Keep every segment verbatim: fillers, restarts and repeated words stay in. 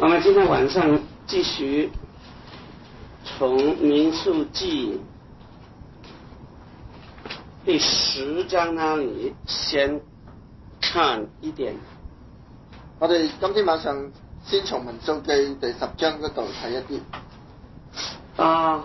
我们今天晚上继续从民数记第十章那里先看一點。 我哋今天晚上先從民數記第十章嗰度睇一啲。 啊，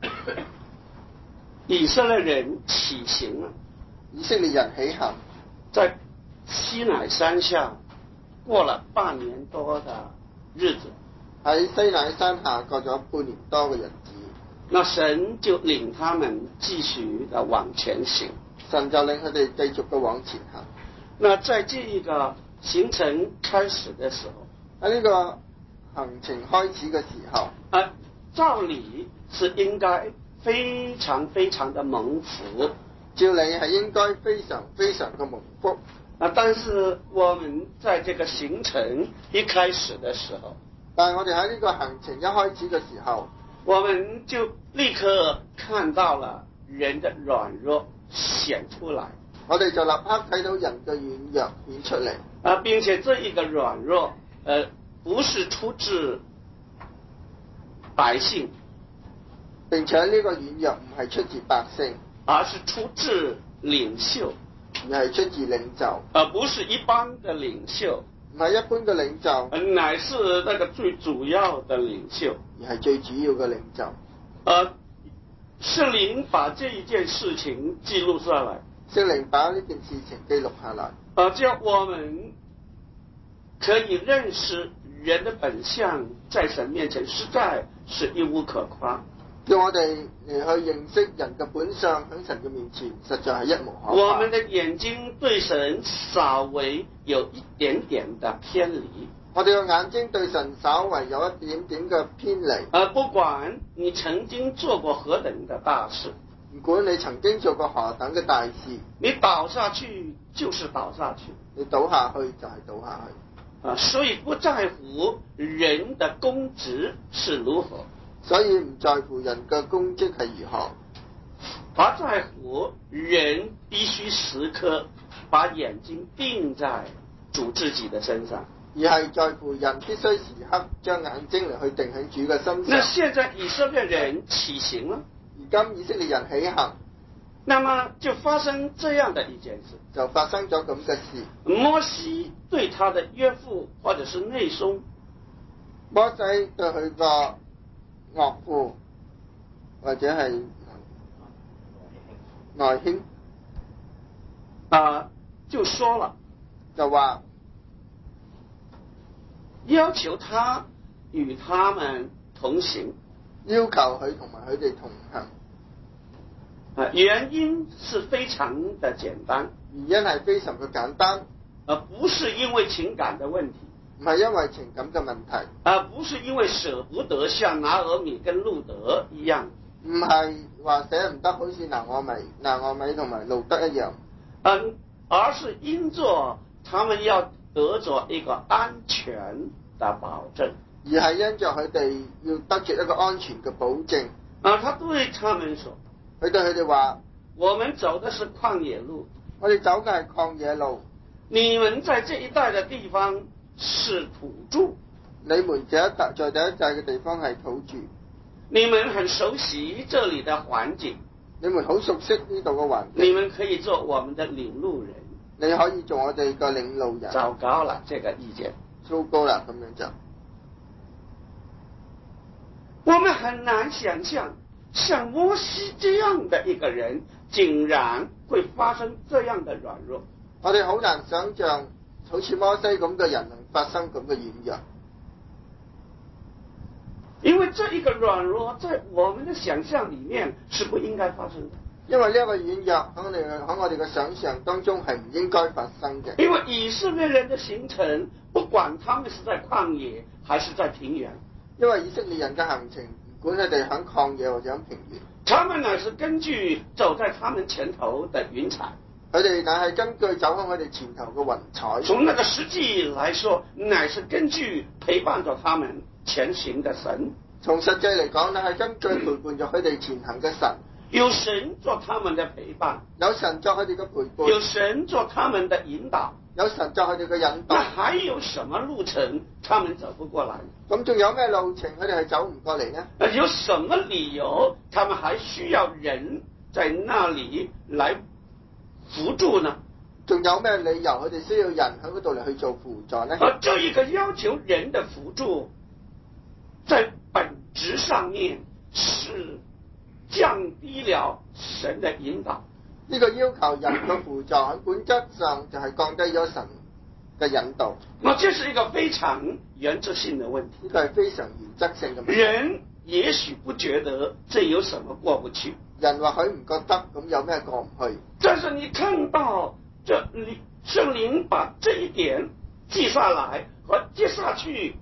以色列人起行了， 以色列人起行， 在西乃山下過了半年多的日子。 喺西乃山下過咗半年多嘅日子。 那神就領他們繼續的往前行， 神就令佢哋繼續嘅往前行。 那在這一個行程開始的時候， 喺呢個行程開始嘅時候， 啊，照理是應該非常非常的蒙福， 照理係應該非常非常嘅蒙福。 啊，但是我們在這個行程一開始的時候， 但係我哋喺呢個行程一開始嘅時候， 我們就立刻看到了人的軟弱顯出來。 我哋就立刻睇到人嘅軟弱顯出嚟。 啊，並且這一個軟弱，呃，不是出自百姓， 並且呢個軟弱唔係出自百姓， 而是出自領袖， 而係出自領袖， 而不是一般的領袖， 唔係一般嘅領袖， 乃是那個最主要的領袖， 而係最主要嘅領袖。 呃，聖靈把這一件事情記錄下來， 聖靈把呢件事情記錄下來， 呃，叫我們可以認識人的本相，在神面前實在是一無可誇。 叫我哋嚟去認識人嘅本相，喺神嘅面前實在係一無可誇。 我們的眼睛對神稍微有一點點的偏離， 我哋嘅眼睛對神稍微有一點點嘅偏離。 而不管你曾經做過何等的大事， 唔管你曾經做過何等嘅大事， 你倒下去就是倒下去， 你倒下去就係倒下去。 啊，所以不在乎人的功績是如何， 所以唔在乎人嘅功績係如何， 而在乎人必須時刻把眼睛定在主自己的身上， 而係在乎人必須時刻將眼睛嚟去定喺主嘅身上。 那現在以色列人起行了， 而今以色列人起行， 那麼就發生這樣的一件事， 就發生咗咁嘅事。 摩西對他的岳父或者是內孫， 摩西對佢個岳父或者係外兄啊，就說了， 就話要求他與他們同行， 要求佢同埋佢哋同行。 啊，原因是非常的簡單， 原因係非常嘅簡單， 而不是因為情感的問題， 唔係因為情感嘅問題， 而不是因為捨不得像拿俄米跟路德一樣， 唔係話捨唔得好似拿俄米、拿俄米同埋路德一樣， 嗯，而是因着他們要得着一個安全的保證， 而係因着佢哋要得着一個安全嘅保證。 啊，他對他們說， 佢對佢哋話： 我們走的是曠野路， 我哋走嘅係曠野路， 你們在這一帶的地方是土著， 你們這一帶在這一帶嘅地方係土著， 你們很熟悉這裡的環境， 你們好熟悉呢度嘅環境， 你們可以做我們的領路人。 你可以做我哋嘅領路人。 糟糕了，這個意見糟糕啦，咁樣就我們很難想象，像摩西這樣的一個人，竟然會發生這樣的軟弱。 我哋好難想象，好似摩西咁嘅人能發生咁嘅軟弱。 因為這一個軟弱，在我們的想象裡面是不應該發生的。 因為呢一個軟弱喺我哋喺我哋嘅想象當中係唔應該發生嘅。 因為以色列人的行程，不管他們是在曠野還是在平原， 因為以色列人嘅行程，唔管佢哋喺曠野或者喺平原， 他們乃是根據走在他們前頭的雲彩， 佢哋乃係根據走喺佢哋前頭嘅雲彩。 從那個實際來說，乃是根據陪伴着他們前行的神。 從實際嚟講，乃係根據陪伴着佢哋前行嘅神。 有神做他們的陪伴， 有神作佢哋嘅陪伴， 有神做他們的引導， 有神作佢哋嘅引導。 那還有什麼路程他們走不過來？ 咁仲有咩路程佢哋係走唔過嚟呢？ 有什麼理由他們還需要人在那裏來輔助呢？ 仲有咩理由佢哋需要人喺嗰度嚟去做輔助呢？ 而這一個要求人的輔助，在本質上面是降低了神的引導。 呢個要求人嘅輔助喺本質上就係降低咗神嘅引導。 那這是一個非常原則性的問題。 呢個係非常原則性嘅問題。 人也許不覺得這有什麼過不去， 人或許唔覺得咁有咩過唔去。 但是你看到這聖靈把這一點記下來和接下去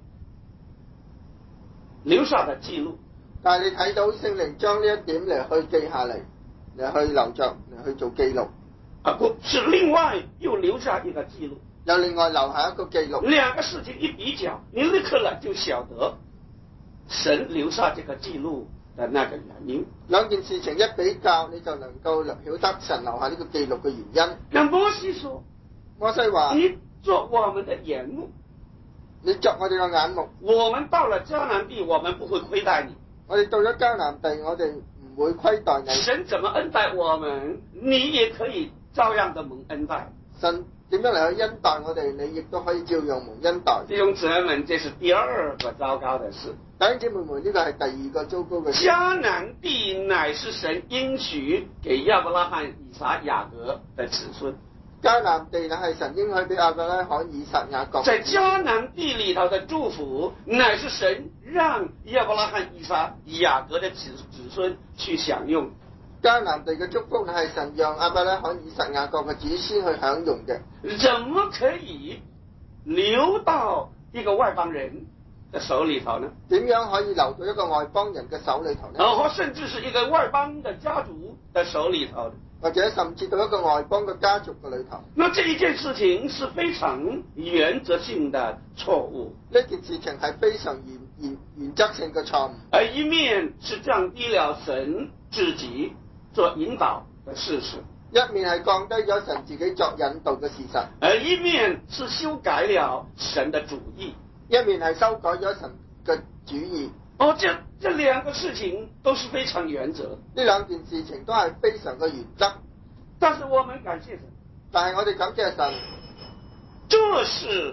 留下的記錄， 但係你睇到聖靈將呢一點嚟去記下嚟，嚟去留着，嚟去做記錄。 啊，不是另外又留下一個記錄， 又另外留下一個記錄。兩個事情一比較，你立刻呢就曉得神留下這個記錄的那個原因。 兩件事情一比較，你就能夠曉得神留下呢個記錄嘅原因。 那摩西說， 摩西話： 你作我們的眼目， 你作我哋嘅眼目。 我們到了迦南地，我們不會虧待你。 我哋到咗迦南地，我哋唔會虧待你。 神怎麼恩待我們，你也可以照樣的蒙恩待。 神點樣嚟去恩待我哋，你亦都可以照樣蒙恩待。 弟兄姊妹們，這是第二個糟糕的事。 弟兄姊妹們，呢個係第二個糟糕嘅事。 迦南地乃是神應許給亞伯拉罕、以撒、雅各的子孫。 迦南地乃係神應許俾亞伯拉罕、以撒、雅各。 在迦南地裏頭的祝福，乃是神讓亞伯拉罕、以撒、雅各的子子孫去享用。 迦南地嘅祝福係神讓亞伯拉罕、以撒、雅各嘅子孫去享用嘅。 怎麼可以流到一個外邦人的手裏頭呢？ 點樣可以流到一個外邦人嘅手裏頭呢？ 或甚至是一個外邦的家族的手裏頭， 或者甚至到一個外邦嘅家族嘅裏頭。 那這一件事情是非常原則性的錯誤。 呢件事情係非常原原原則性嘅錯誤。 而一面是降低了神自己做引導的事實， 一面係降低咗神自己作引導嘅事實， 而一面是修改了神的主意， 一面係修改咗神嘅主意。 哦，這這兩個事情都是非常原則。 呢兩件事情都係非常嘅原則。 但是我們感謝神， 但係我哋感謝神， 這是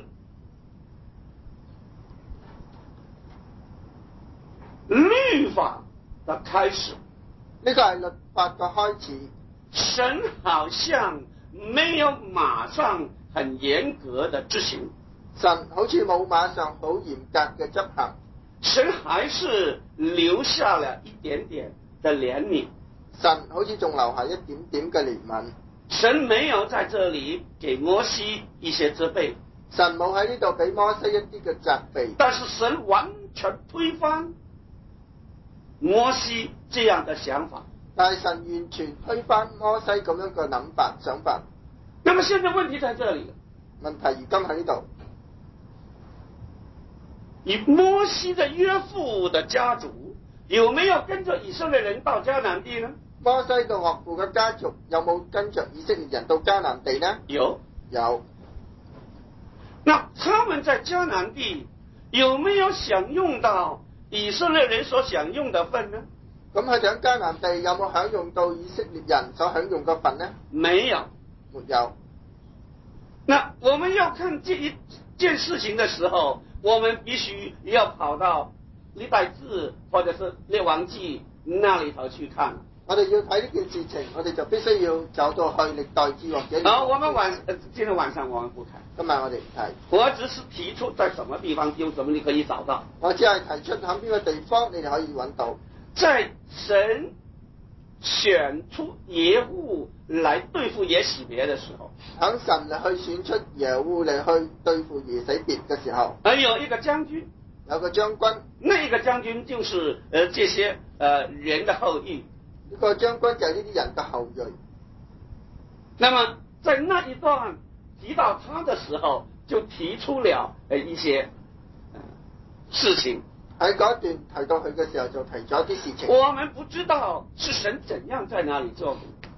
律法的開始。 呢個係律法嘅開始。 神好像沒有馬上很嚴格的執行， 神好似冇馬上好嚴格嘅執行， 神還是留下了一點點的憐憫， 神好似仲留下一點點嘅憐憫。 神沒有在這裡給摩西一些責備， 神冇喺呢度俾摩西一啲嘅責備， 但是神完全推翻摩西這樣的想法。 但係神完全推翻摩西咁樣嘅諗法想法。 那麼現在問題在這裡， 問題而今喺呢度， 以摩西的岳父的家族有沒有跟着以色列人到迦南地呢？ 摩西嘅岳父嘅家族有冇跟着以色列人到迦南地呢？ 有， 有。 那他們在迦南地有沒有享用到以色列人所享用的份呢？ 咁佢哋喺迦南地有冇享用到以色列人所享用嘅份呢？ 沒有， 沒有。 那我們要看這一件事情的時候，我們必須要跑到歷代志或者是列王記那裡頭去看。 我哋要睇呢件事情，我哋就必須要走到去歷代志或者。 好，我們晚，呃，今天晚上我們不看。 今晚我哋唔睇。 我只是提出在什麼地方用什麼你可以找到。 我只係提出喺邊個地方你哋可以揾到。 在神選出耶戶來對付耶洗別的時候， 喺神嚟去選出耶戶嚟去對付耶洗別嘅時候， 而有一個將軍， 有個將軍， 那個將軍就是呃這些呃人的後裔。 呢個將軍就係呢啲人嘅後裔。 那麼在那一段提到他的時候，就提出了呃一些呃事情。 喺嗰段提到佢嘅時候，就提咗一啲事情。 我們不知道是神怎樣在那裡做的。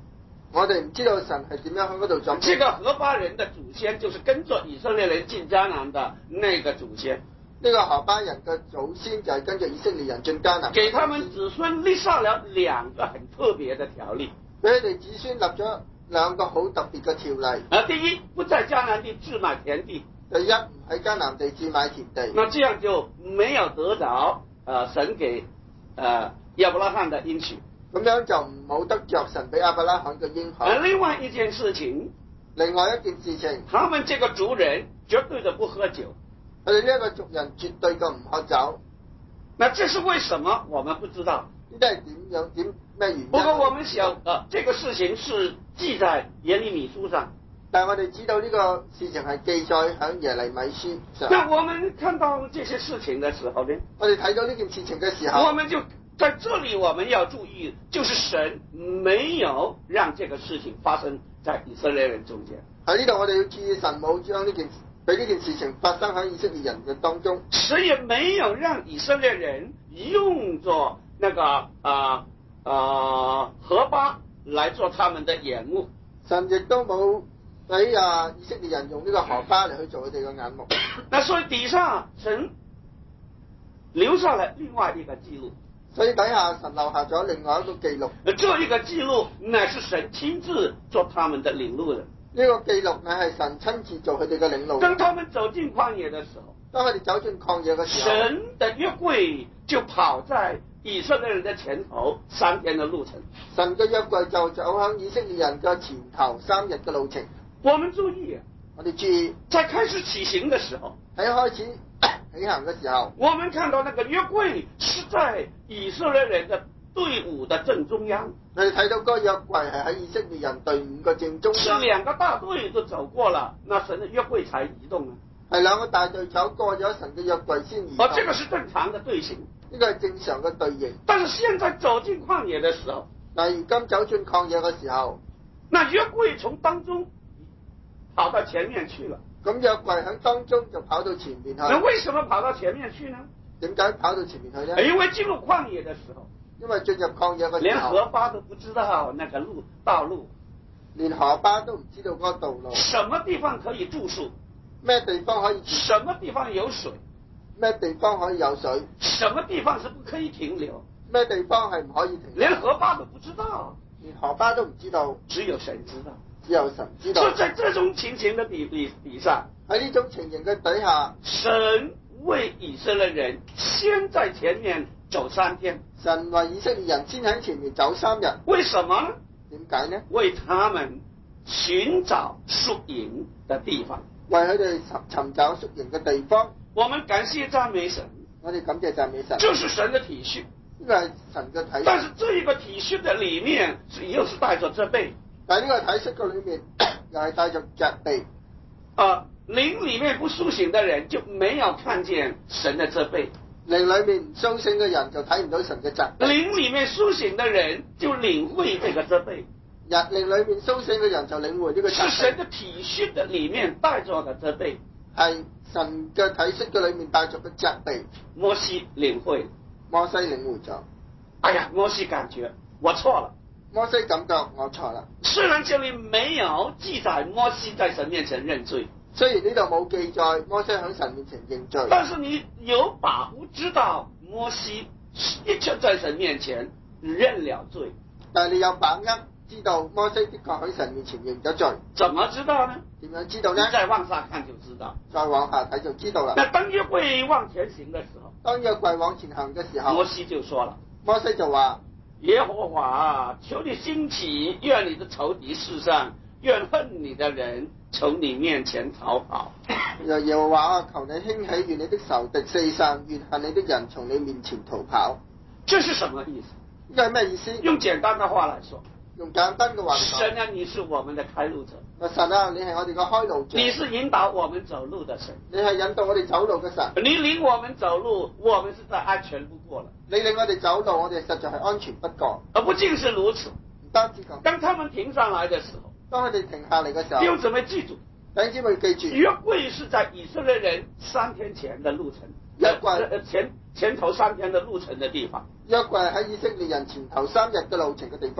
我哋唔知道神係點樣喺嗰度準備。 這個何巴人的祖先就是跟着以色列人進迦南的那個祖先。 呢個何巴人嘅祖先就係跟住以色列人進迦南， 給他們子孫立下了兩個很特別的條例。 俾佢哋子孫立咗兩個好特別嘅條例。 啊，第一，不在迦南地置買田地。 第一，唔喺迦南地置買田地。 那這樣就沒有得着呃神給呃亞伯拉罕的應許。 咁樣就唔冇得着神俾亞伯拉罕嘅應許。 而另外一件事情， 另外一件事情， 他們這個族人絕對的不喝酒。 佢哋呢一個族人絕對嘅唔喝酒。 那這是為什麼？我們不知道。 呢啲係點樣點咩原因？ 不過我們想，呃，這個事情是記在耶利米書上。 但係我哋知道呢個事情係記載喺耶利米書上。 那我們看到這些事情的時候呢？ 我哋睇到呢件事情嘅時候， 我們就在這裡我們要注意，就是神沒有讓這個事情發生在以色列人中間。 喺呢度我哋要注意，神冇將呢件俾呢件事情發生喺以色列人嘅當中。 神也沒有讓以色列人用作那個啊啊、呃呃、何巴來做他們的眼目。 神亦都冇俾啊以色列人用呢個何巴嚟去做佢哋嘅眼目。 那所以底下神留下了另外一個記錄。 所以底下神留下咗另外一個記錄。 這一個記錄乃是神親自做他們的領路人。 呢個記錄乃係神親自做佢哋嘅領路人。 當他們走進曠野的時候， 當佢哋走進曠野嘅時候， 神的約櫃就跑在以色列人的前頭三天的路程。 神嘅約櫃就走喺以色列人嘅前頭三日嘅路程。 我們注意， 我哋注意， 在開始起行的時候， 喺開始起行嘅時候， 我們看到那個約櫃是在以色列人的隊伍的正中央。 我哋睇到嗰個約櫃係喺以色列人隊伍嘅正中央。 是兩個大隊都走過了，那神的約櫃才移動啊。 係兩個大隊走過咗神嘅約櫃先移動。 哦，這個是正常的隊形。 呢個係正常嘅隊形。 但是現在走進曠野的時候， 但如今走進曠野嘅時候， 那約櫃從當中跑到前面去了。 咁約櫃喺當中就跑到前面去。 那為什麼跑到前面去呢？ 點解跑到前面去呢？ 因為進入曠野的時候， 因為進入曠野嘅時候， 連何巴都不知道那個路道路， 連何巴都唔知道嗰個道路。 什麼地方可以住宿？ 咩地方可以住？ 什麼地方有水？ 咩地方可以有水？ 什麼地方是不可以停留？ 咩地方係唔可以停留？ 連何巴都不知道， 連何巴都唔知道， 只有神知道。 只有神知道。 就在這種情形的底底底下， 喺呢種情形嘅底下， 神為以色列人先在前面走三天。 神為以色列人先喺前面走三日。 為什麼呢？ 點解呢？ 為他們尋找宿營的地方， 為佢哋尋尋找宿營嘅地方。 我們感謝讚美神， 我哋感謝讚美神。 這是神的體恤， 呢個係神嘅體恤。 但是這一個體恤的裏面，又是帶着責備。 但係呢個體恤嘅裏面，又係帶着責備。 啊，靈裏面不甦醒的人就沒有看見神的責備， 靈裏面唔甦醒嘅人就睇唔到神嘅責備。 靈裏面甦醒的人就領會這個責備。 日靈裏面甦醒嘅人就領會呢個責備。 是神的體恤的裏面帶着的責備， 係神嘅體恤嘅裏面帶着嘅責備。 摩西領會， 摩西領會咗。 哎呀，摩西感覺我錯了。 摩西感覺我錯啦。 雖然這裏沒有記載摩西在神面前認罪， 雖然呢度冇記載摩西喺神面前認罪， 但是你有把握知道摩西的確在神面前認了罪。 但係你有把握知道摩西的確喺神面前認咗罪。 怎麼知道呢？ 點樣知道呢？ 再往下看就知道。 再往下睇就知道啦。 那當約櫃往前行的時候， 當約櫃往前行嘅時候， 摩西就說了， 摩西就話： 耶和華，求你興起，願你的仇敵世上，願恨你的人從你面前逃跑。 耶和華，求你興起，願你的仇敵世上，願恨你的人從你面前逃跑。 這是什麼意思？ 呢個係咩意思？ 用簡單的話來說， 用簡單嘅話嚟講， 神啊，你是我們的開路者。 神啊，你係我哋嘅開路者。 你是引導我們走路的神。 你係引導我哋走路嘅神。 你領我們走路，我們實在安全不過了。 你領我哋走路，我哋實在係安全不過。 而不僅是如此， 唔單止咁。 當他們停上來的時候， 當佢哋停下嚟嘅時候， 弟兄姊妹記住， 弟兄姊妹記住， 約櫃是在以色列人三天前的路程， 約櫃呃前前頭三天的路程的地方。 約櫃喺以色列人前頭三日嘅路程嘅地方。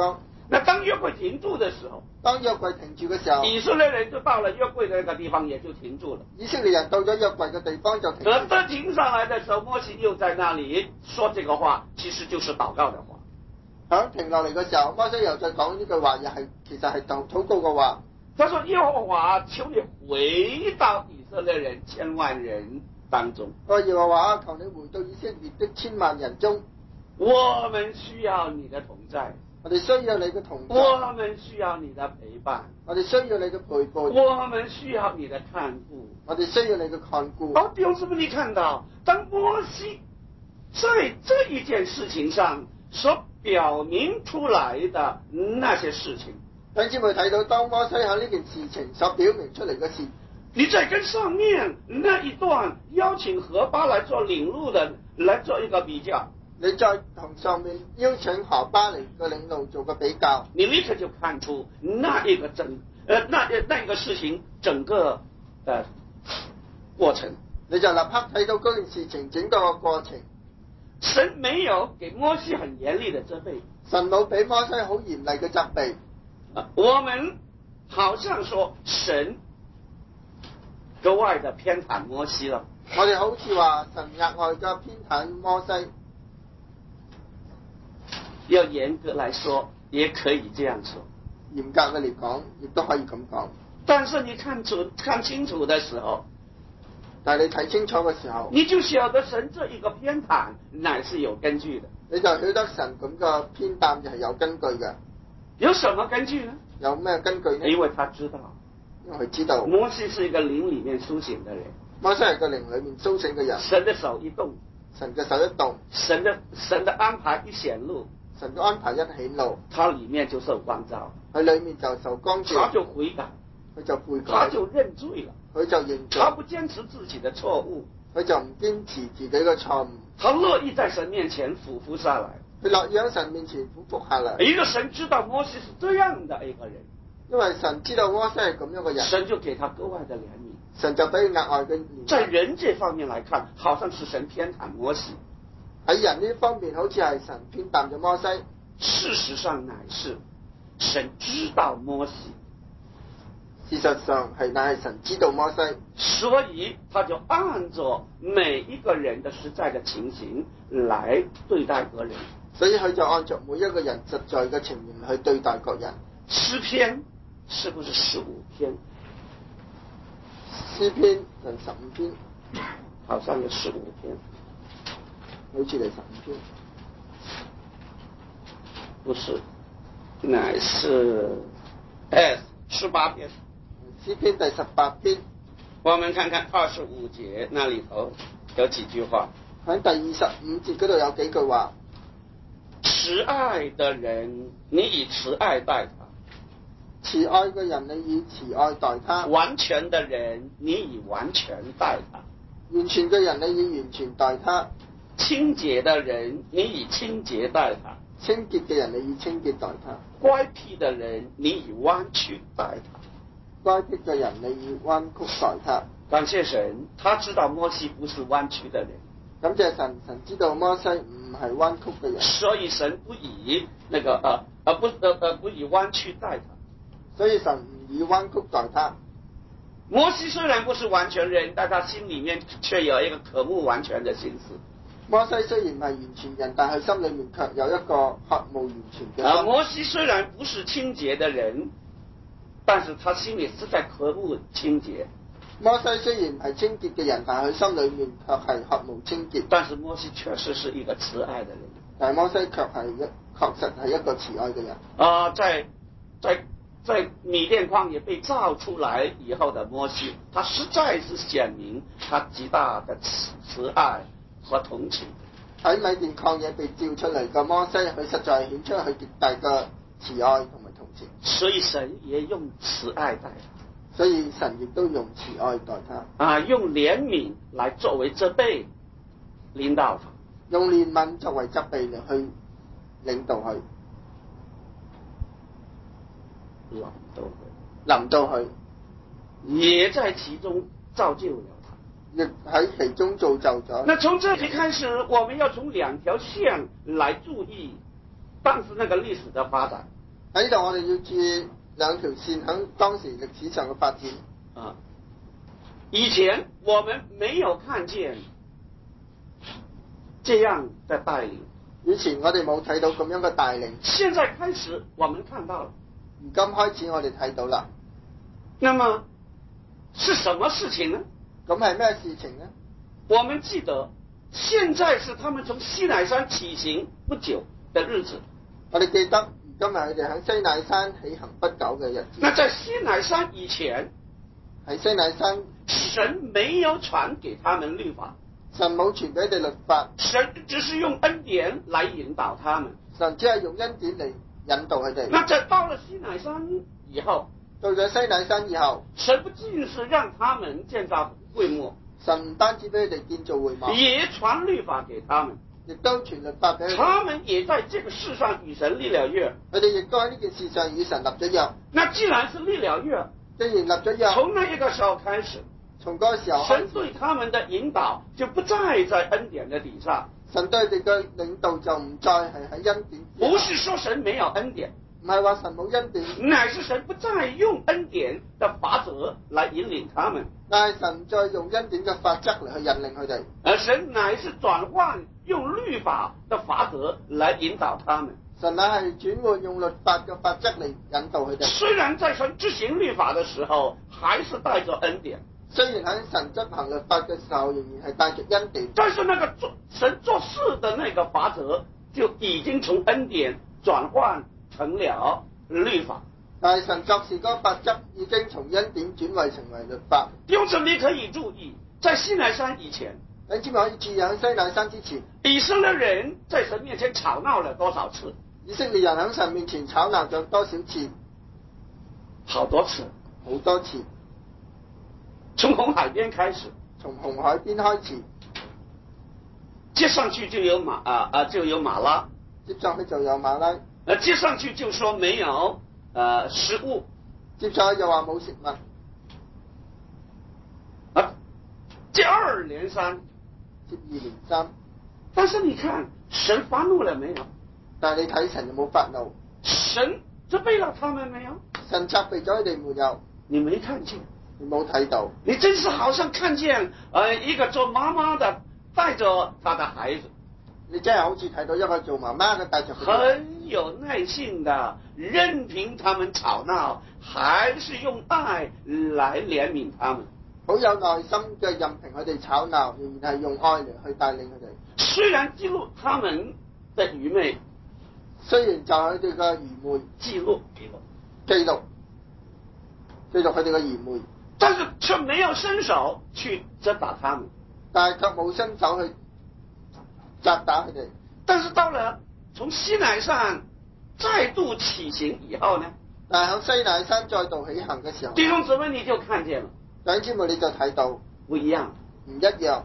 那當約櫃停住的時候， 當約櫃停住嘅時候， 以色列人就到了約櫃的那個地方，也就停住了。 以色列人到咗約櫃嘅地方就停住。 而得停上來的時候，摩西又在那裡說這個話，其實就是禱告的話。 響停落嚟嘅時候，摩西又再講呢句話，又係其實係禱禱告嘅話。 他說：耶和華，求你回到以色列人千萬人當中。 我耶和華，求你回到以色列的千萬人中。 我們需要你的同在， 我哋需要你嘅同在。 我們需要你的陪伴， 我哋需要你嘅陪伴。 我們需要你的看顧， 我哋需要你嘅看顧。 哦，弟兄姊妹，你看到當摩西在這一件事情上所表明出來的那些事情， 弟兄姊妹睇到當摩西喺呢件事情所表明出嚟嘅事， 你再跟上面那一段邀請何巴來做領路的來做一個比較， 你再同上面邀請何巴嚟嘅領路做個比較， 你立刻就看出那一個整呃那那個事情整個的過程， 你就立刻睇到嗰件事情整個個過程。 神沒有給摩西很嚴厲的責備， 神冇俾摩西好嚴厲嘅責備。 啊，我們好像說神格外的偏袒摩西了。 我哋好似話神額外嘅偏袒摩西。 要嚴格來說，也可以這樣說。 嚴格嘅嚟講，亦都可以咁講。 但是你看楚看清楚的時候， 但係你睇清楚嘅時候， 你就曉得神這一個偏袒乃是有根據的。 你就曉得神咁嘅偏袒就係有根據嘅。 有什麼根據呢？ 有咩根據呢？ 因為他知道， 因為佢知道摩西是一個靈裡面甦醒的人。 摩西係個靈裡面甦醒嘅人。 神的手一動， 神嘅手一動， 神的神的安排一顯露， 神嘅安排一顯露， 他裡面就受光照， 佢裡面就受光照， 他就悔改， 佢就悔改， 他就認罪了， 佢就認罪， 他不堅持自己的錯誤， 佢就唔堅持自己嘅錯誤， 他樂意在神面前俯伏下來， 佢樂意喺神面前俯伏下來。 一個神知道摩西是這樣的一個人， 因為神知道摩西係咁樣嘅人， 神就給他格外的憐憫， 神就俾佢額外嘅憐憫。 在人這方面來看，好像是神偏袒摩西， 喺人呢方面好似係神偏袒咗摩西， 事實上乃是神知道摩西， 事實上係乃係神知道摩西， 所以他就按着每一個人的實在的情形來對待個人。 所以佢就按照每一個人實在嘅情形去對待各人。 詩篇是不是十五篇？ 詩篇就十五篇， 好像有十五篇， 好似係十五篇， 不是，乃是哎十八篇。 詩篇第十八篇， 我們看看二十五節那裏頭有幾句話。 喺第二十五節嗰度有幾句話。 慈愛的人，你以慈愛待他； 慈愛嘅人，你以慈愛待他； 完全的人，你以完全待他； 完全嘅人，你以完全待他； 清潔的人，你以清潔待他； 清潔嘅人，你以清潔待他； 乖僻的人，你以彎曲待他； 乖僻嘅人，你以彎曲待他。 感謝神，他知道摩西不是彎曲的人。 感謝神，神知道摩西唔係彎曲嘅人， 所以神不以那個呃呃不呃呃不以彎曲待他， 所以神唔以彎曲待他。 摩西雖然不是完全人，但他心裏面卻有一個渴慕完全的心思。 摩西雖然唔係完全人，但係心裏面卻有一個渴慕完全嘅心。 啊，摩西雖然不是清潔的人，但是他心裏實在渴慕清潔。 摩西雖然唔係清潔嘅人，但係佢心裏面卻係渴慕清潔。 但是摩西確實是一個慈愛的人。 但係摩西卻係一確實係一個慈愛嘅人。 啊，在在在米甸曠野被造出來以後的摩西，他實在是顯明他極大的慈慈愛和同情。 喺米甸曠野被召出嚟嘅摩西，佢實在顯出佢極大嘅慈愛同埋同情。 所以神也用慈愛待他。 所以神亦都用慈愛待他， 啊，用憐憫來作為責備領導他， 用憐憫作為責備嚟去領導佢， 臨到佢， 臨到佢， 也在其中造就了他， 亦喺其中造就咗。 那從這裡開始，我們要從兩條線來注意當時那個歷史的發展。 喺呢度我哋要注意兩條線喺當時歷史上嘅發展。 啊，以前我們沒有看見這樣的帶領， 以前我哋冇睇到咁樣嘅帶領， 現在開始我們看到了。 如今開始我哋睇到啦。 那麼是什麼事情呢？ 咁係咩事情呢？ 我們記得現在是他們從西乃山起行不久的日子。 我哋記得今日佢哋喺西乃山起行不久嘅日子。 那在西乃山以前， 喺西乃山， 神沒有傳給他們律法， 神冇傳俾佢哋律法， 神只是用恩典來引導他們。 神只係用恩典嚟引導佢哋。 那在到了西乃山以後， 到咗西乃山以後， 神不僅是讓他們建造會幕， 神唔單止俾佢哋建造會幕， 也傳律法給他們， 亦都傳律法俾佢哋。 他們也在這個世上與神立了約。 佢哋亦都喺呢件事上與神立咗約。 那既然是立了約， 既然立咗約， 從那一個時候開始， 從嗰個時候開始， 神對他們的引導就不再在恩典的底下。 神對佢哋嘅領導就唔再係喺恩典之下。 不是說神沒有恩典， 唔係話神冇恩典， 乃是神不再用恩典的法則來引領他們， 但係神再用恩典嘅法則嚟去引領佢哋。 而神乃是轉換用律法的法則來引導他們。 神乃係轉換用律法嘅法則嚟引導佢哋。 雖然在神執行律法的時候，還是帶着恩典。 雖然喺神執行律法嘅時候，仍然係帶着恩典。 但是那個做神做事的那個法則，就已經從恩典轉換成了律法。 但係神作事嗰個法則已經從恩典轉為成為律法。 因此你可以注意，在西乃山以前， 你知唔知可以注意喺西乃山之前， 以色列人在神面前吵鬧了多少次？ 以色列人喺神面前吵鬧咗多少次？ 好多次， 好多次。 從紅海邊開始， 從紅海邊開始， 接上去就有馬啊啊就有馬拉， 接上去就有馬拉， 呃接上去就說沒有呃食物， 接上去又話冇食物， 啊接二連三， 接二連三。 但是你看神發怒了沒有？ 但係你睇神有冇發怒？ 神責備了他們沒有？ 神責備咗佢哋沒有？ 你沒看見？ 你冇睇到？ 你真是好像看見呃一個做媽媽的帶着他的孩子， 你真係好似睇到一個做媽媽嘅帶着佢， 很有耐性的任憑他們吵鬧，還是用愛來憐憫他們。 好有耐心嘅任憑佢哋吵鬧，仍然係用愛嚟去帶領佢哋。 雖然記錄他們的愚昧， 雖然就係佢哋嘅愚昧， 記錄記錄記錄記錄佢哋嘅愚昧， 但是卻沒有伸手去責打他們， 但係卻冇伸手去責打佢哋。 但是到了從西乃山再度起行以後呢？ 但係喺西乃山再度起行嘅時候， 弟兄姊妹你就看見了， 弟兄姊妹你就睇到不一樣， 唔一樣。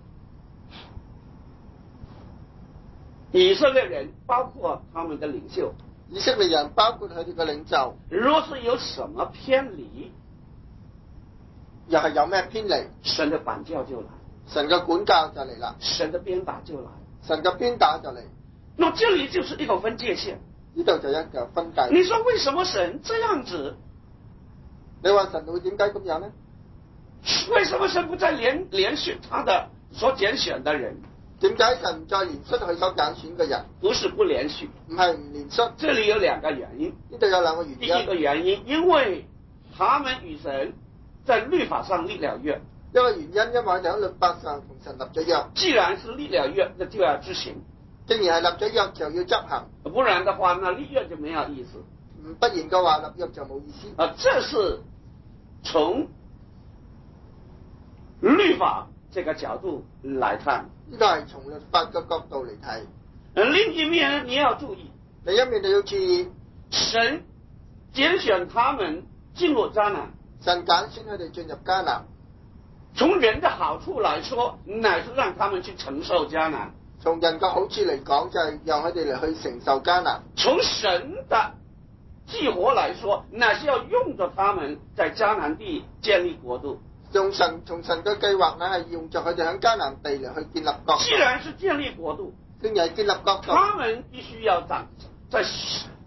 以色列人包括他們的領袖， 以色列人包括佢哋嘅領袖， 若是有什麼偏離， 又係有咩偏離， 神的管教就來， 神嘅管教就嚟啦， 神的鞭打就來， 神嘅鞭打就嚟。 那這裏就是一個分界線， 呢度就一個分界。 你說為什麼神這樣子？ 你話神會點解咁樣呢？ 為什麼神不再連連續他的所揀選的人？ 點解神唔再連續佢所揀選嘅人？ 不是不連續， 唔係唔連續。 這裏有兩個原因。 呢度有兩個原因。 第一個原因，因為他們與神在律法上立了約。 一個原因，因為佢哋喺律法上同神立咗約。 既然是立了約，那就要執行。 既然係立咗約，就要執行。 不然的話，那立約就沒有意思。 唔不然嘅話，立約就冇意思。 啊，這是從律法這個角度來看。 呢個係從律法嘅角度嚟睇。 另一面你要注意， 另一面你要注意， 神揀選他們進入迦南， 神揀選佢哋進入迦南。 從人的好處來說，乃是讓他們去承受迦南。 從人嘅好處嚟講，就係讓佢哋嚟去承受迦南。 從神的計劃來說，乃是要用着他們在迦南地建立國度。 用神從神嘅計劃，乃係用着佢哋喺迦南地嚟去建立國。 既然是建立國度， 既然係建立國度， 他們必須要長在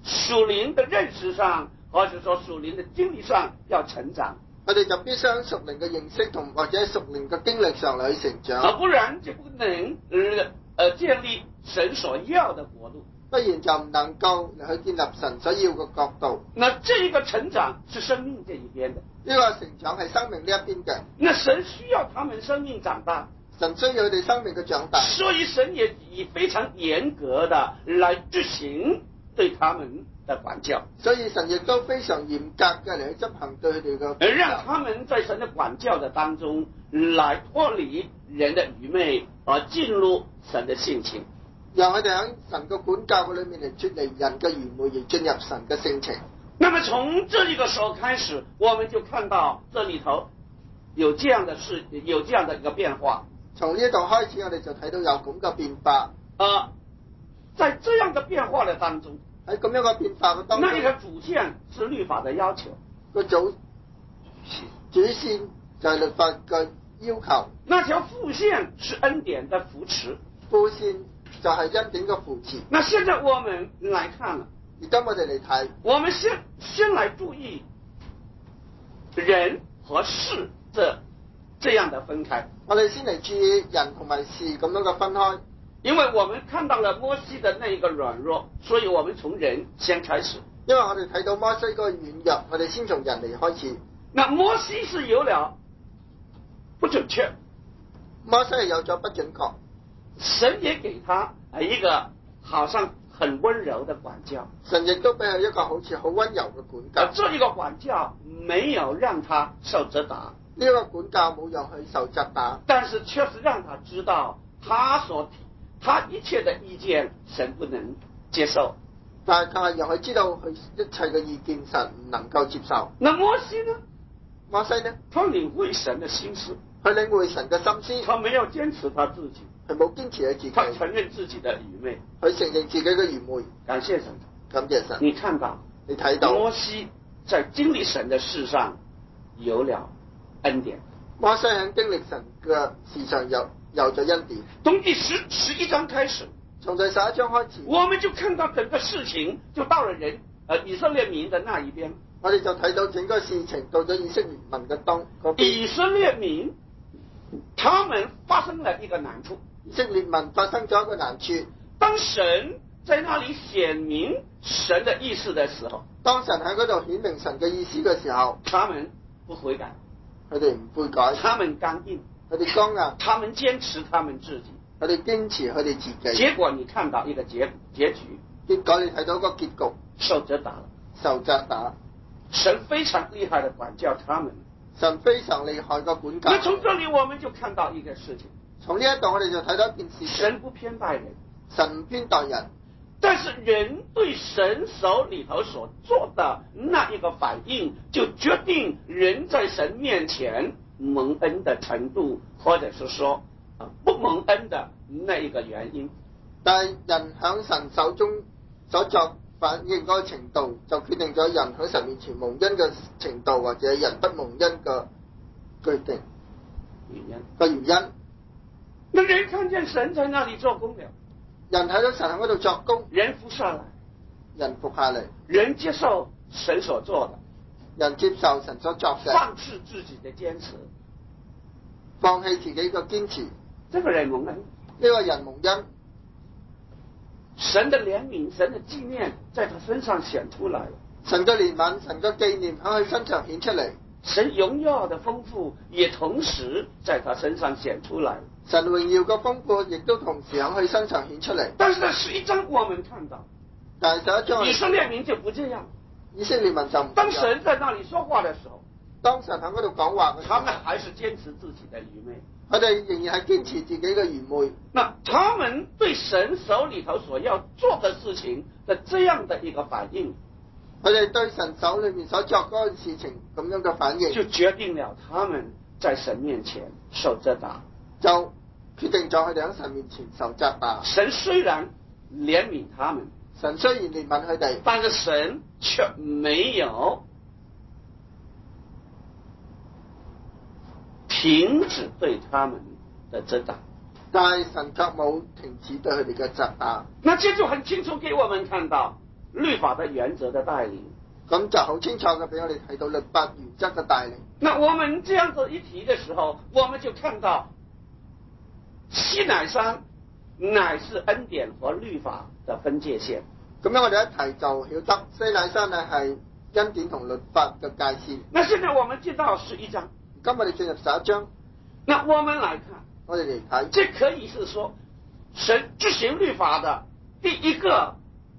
屬靈的認識上，或者說屬靈的經歷上要成長。 我哋就必須喺屬靈嘅認識同或者屬靈嘅經歷上嚟去成長。 啊，不然就不能呃呃建立神所要的國度。 不然就唔能夠嚟去建立神所要嘅國度。 那這一個成長是生命這一邊的。 呢個成長係生命呢一邊嘅。 那神需要他們生命長大。 神需要佢哋生命嘅長大。 所以神也以非常嚴格的來執行對他們的管教。 所以神亦都非常嚴格嘅嚟去執行對佢哋嘅。 而讓他們在神的管教的當中來脫離人的愚昧，而進入神的性情。 讓佢哋喺神嘅管教嘅裏面嚟脫離人嘅愚昧，而進入神嘅性情。 那麼從這一個時候開始，我們就看到這裏頭有這樣的事，有這樣的一個變化。 從呢度開始，我哋就睇到有咁嘅變化。 啊、呃，在這樣的變化的當中， 喺咁樣嘅變化嘅當中， 那一個主線是律法的要求。 個主主線就係律法嘅要求。 那條副線是恩典的扶持。 副線就係恩典嘅扶持。 那現在我們來看了， 而家我哋嚟睇， 我們先先來注意人和事這這樣的分開。 我哋先嚟注意人同埋事咁樣嘅分開。 因為我們看到了摩西的那一個軟弱，所以我們從人先開始。 因為我哋睇到摩西嗰個軟弱，我哋先從人嚟開始。 那摩西是有了不準確， 摩西係有咗不準確， 神也給他一個好像很溫柔的管教。 神亦都俾佢一個好似好溫柔嘅管教。 這一個管教沒有讓他受責打， 呢個管教冇讓佢受責打， 但是確實讓他知道他所提他一切的意見神不能接受。 但係佢係讓佢知道佢一切嘅意見神唔能夠接受。 那摩西呢？ 摩西呢？ 他領會神的心思， 佢領會神嘅心思， 他沒有堅持他自己， 佢冇堅持佢自己， 他承認自己的愚昧， 佢承認自己嘅愚昧。 感謝神， 感謝神。 你看到， 你睇到摩西在經歷神的事上有了恩典。 摩西喺經歷神嘅事上有有咗恩典。 從第十十一章開始， 從第十一章開始， 我們就看到整個事情就到了人，呃，以色列民的那一邊。 我哋就睇到整個事情到咗以色列民嘅當嗰邊。 以色列民，他們發生了一個難處。 以色列民發生咗一個難處。 當神在那裡顯明神的意思的時候， 當神喺嗰度顯明神嘅意思嘅時候， 他們不悔改， 佢哋唔悔改， 他們剛硬， 佢哋剛硬， 他們堅持他們自己， 佢哋堅持佢哋自己。 結果你看到一個結結局， 結果你睇到個結局， 受責打了， 受責打。 神非常厲害的管教他們， 神非常厲害嘅管教。 那從這裡我們就看到一個事情， 從呢一度我哋就睇到一件事情， 神不偏待人， 神唔偏待人， 但是人對神手裡頭所做的那一個反應，就決定人在神面前蒙恩的程度，或者是說不蒙恩的那一個原因。 但係人喺神手中所作反應嗰個程度，就決定咗人喺神面前蒙恩嘅程度，或者人不蒙恩嘅決定原因個原因。 那人看見神在那裡做工了， 人睇到神喺嗰度作工， 人服下來， 人服下嚟， 人接受神所做的， 人接受神所作嘅， 放棄自己的堅持， 放棄自己嘅堅持， 這個人蒙恩， 呢個人蒙恩。 神的憐憫、神的紀念在他身上顯出來了， 神嘅憐憫、神嘅紀念喺佢身上顯出嚟， 神榮耀的豐富也同時在他身上顯出來了。 神榮耀嘅豐富亦都同時喺佢身上顯出嚟。 但是在十一章我們看到， 但係十一章以色列民就不這樣， 以色列民就唔當神在那裡說話的時候， 當神喺嗰度講話嘅時候， 他們還是堅持自己的愚昧， 佢哋仍然係堅持自己嘅愚昧。 那他們對神手裡頭所要做的事情的這樣的一個反應， 佢哋對神手裏面所作嗰件事情咁樣嘅反應， 就決定了他們在神面前受責打， 就決定咗佢哋喺神面前受責打。 神雖然憐憫他們， 神雖然憐憫佢哋， 但是神卻沒有停止對他們的責打， 但係神卻冇停止對佢哋嘅責打。 那這就很清楚給我們看到， 律法的原則的帶領。 咁就好清楚嘅，俾我哋睇到律法原則嘅帶領。 那我們這樣子一提的時候，我們就看到西乃山乃是恩典和律法的分界線。 咁樣我哋一提就曉得西乃山咧係恩典同律法嘅界線。 那現在我們進到十一章， 今日我哋進入十一章， 那我們來看， 我哋嚟睇， 這可以是說神執行律法的第一個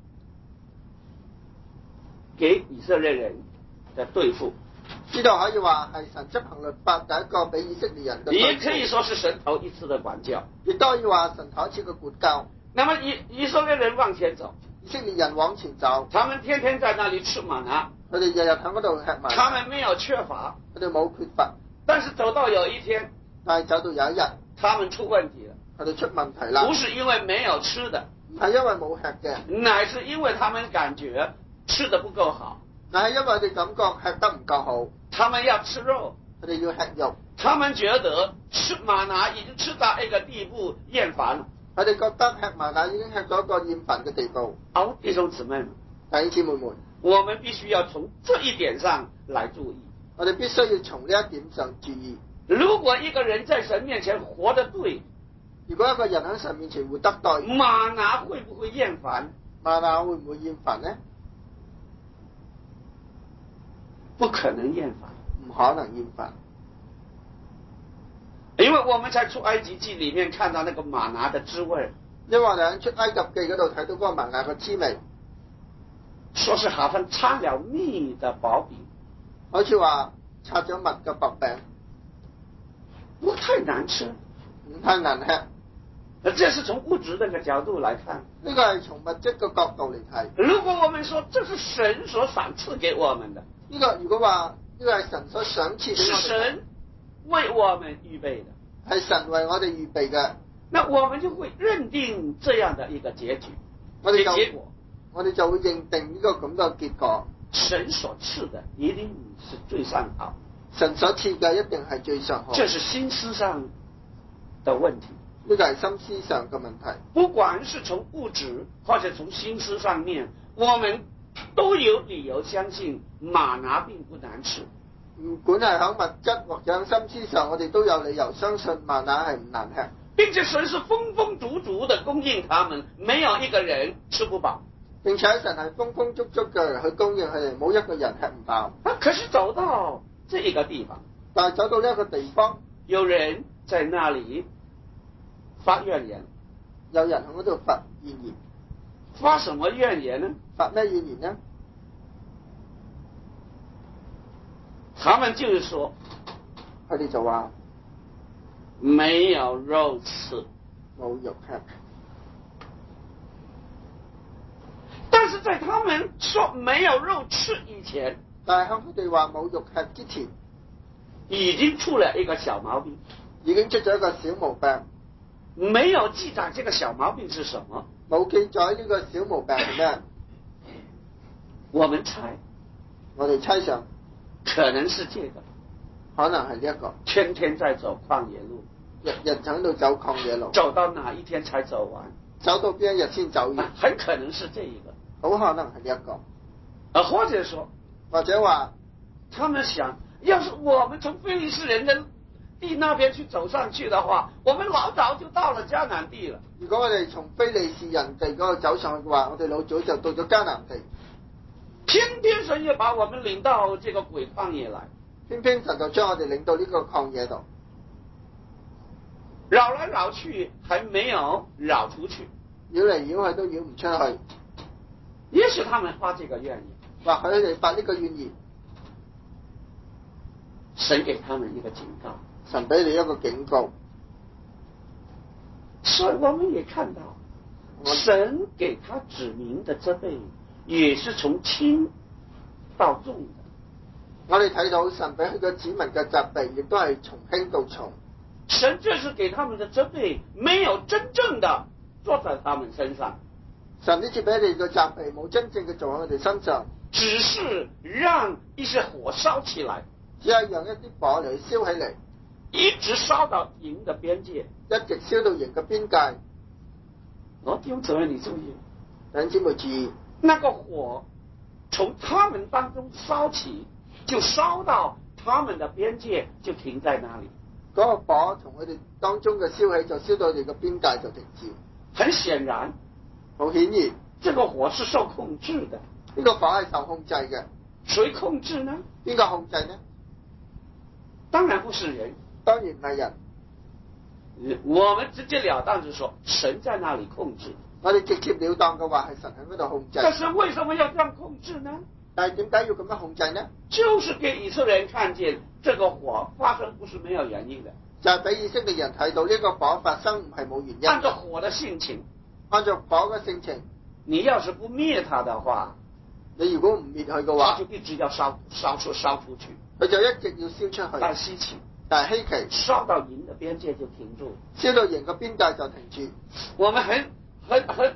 給以色列人的對付。 呢度可以話係神執行律法第一個俾以色列人嘅對付， 也可以說是神頭一次的管教， 亦都可以話神頭一次嘅管教。 那麼以以色列人往前走， 以色列人往前走， 他們天天在那裏吃瑪拿， 佢哋日日喺嗰度吃瑪拿， 他們沒有缺乏， 佢哋冇缺乏。 但是走到有一天， 但係走到有一日， 他們出問題了， 佢哋出問題啦， 不是因為沒有吃的， 唔係因為冇吃嘅， 乃是因為他們感覺吃得不夠好， 但係因為佢哋感覺吃得唔夠好， 他們要吃肉， 佢哋要吃肉， 他們覺得吃瑪拿已經吃到一個地步厭煩了， 佢哋覺得吃瑪拿已經吃到一個厭煩嘅地步。 好，弟兄姊妹們， 弟兄姊妹們， 我們必須要從這一點上來注意， 我哋必須要從呢一點上注意。 如果一個人在神面前活得對， 如果一個人喺神面前活得對， 瑪拿會不會厭煩？ 瑪拿會唔會厭煩呢？ 不可能厭煩， 唔可能厭煩， 因為我們在出埃及記裏面看到那個瑪拿的滋味， 因為我哋喺出埃及記嗰度睇到嗰個瑪拿嘅滋味， 說是好像插了蜜的薄餅， 好似話插咗蜜嘅薄餅， 不太難吃， 唔太難吃。 這是從物質那個角度來看， 呢個係從物質嘅角度嚟睇。 如果我們說這是神所賞賜給我們的， 呢個如果話呢個係神所賞賜俾是我哋， 神為我們預備的， 係神為我哋預備嘅， 那我們就會認定這樣的一個結局， 我哋就結果， 我哋就會認定呢個咁嘅結果。 神所賜的一定是最上好， 神所賜嘅一定係最上好。 這是心思上的問題。 呢個係心思上嘅問題， 不管是從物質或者從心思上面，我們都有理由相信瑪拿並不難吃。 唔管係喺物質或者喺心思上，我哋都有理由相信瑪拿係唔難吃， 並且神是豐豐足足的供應他們，沒有一個人吃不飽。 並且神係豐豐足足嘅去供應佢哋，冇一個人吃唔飽。 啊，可是走到這一個地方， 但係走到呢一個地方， 有人在那裡發怨言， 有人喺嗰度發怨言， 發什麼怨言呢？ 發咩怨言呢？ 他們就是說， 佢哋就話沒有肉吃， 冇肉吃。 但是在他們說沒有肉吃以前， 但係喺佢哋話冇肉吃之前， 已經出了一個小毛病， 已經出咗一個小毛病。 沒有記載這個小毛病是什麼， 冇記載呢個小毛病係咩？ 我們猜， 我哋猜想可能是這個， 可能係呢一個， 天天在走曠野路， 日日喺度走曠野路， 走到哪一天才走完？ 走到邊一日先走完？ 很可能是這一個， 好可能係呢一個， 啊，或者說， 或者話， 他們想，要是我們從非利士人的地那邊去走上去的話，我們老早就到了迦南地了。 如果我哋從非利士人地嗰度走上去嘅話，我哋老早就到咗迦南地。 偏偏神又把我們領到這個鬼曠野來， 偏偏神就將我哋領到呢個曠野度， 繞來繞去還沒有繞出去， 繞嚟繞去都繞唔出去。 也許他們發這個怨言， 或許佢哋發呢個怨言， 神給他們一個警告， 神俾你一個警告。 所以我們也看到，神給他指明的責備也是從輕到重的。 我哋睇到神俾佢個子民嘅責備，亦都係從輕到重。 神這是給他們的責備，沒有真正的做在他們身上。 神呢次俾你嘅責備，冇真正嘅做喺佢哋身上， 只是讓一些火燒起來， 只係讓一啲火嚟燒起嚟， 一直燒到營的邊界， 一直燒到營嘅邊界。 我弟兄姊妹你注意， 弟兄姊妹注意， 那個火從他們當中燒起，就燒到他們的邊界，就停在那裡。 嗰個火從佢哋當中嘅燒起，就燒到佢哋嘅邊界就停止。 很顯然， 好顯然， 這個火是受控制的。 呢個火係受控制嘅。 誰控制呢？ 邊個控制呢？ 當然不是人， 當然唔係人。 我們直截了當就說，神在那裡控制。 我哋直接了當嘅話係神喺嗰度控制。 但是為什麼要這樣控制呢？ 但係點解要咁樣控制呢？ 就是給以色列人看見，這個火發生不是沒有原因的。 就係俾以色列人睇到呢個火發生唔係冇原因。 按照火的性情， 按照火嘅性情， 你要是不滅它的話， 你如果唔滅佢嘅話， 它就一直要燒燒出燒出去， 佢就一直要燒出去。 但稀奇， 但係稀奇， 燒到營的邊界就停住， 燒到營嘅邊界就停住。 我們很很很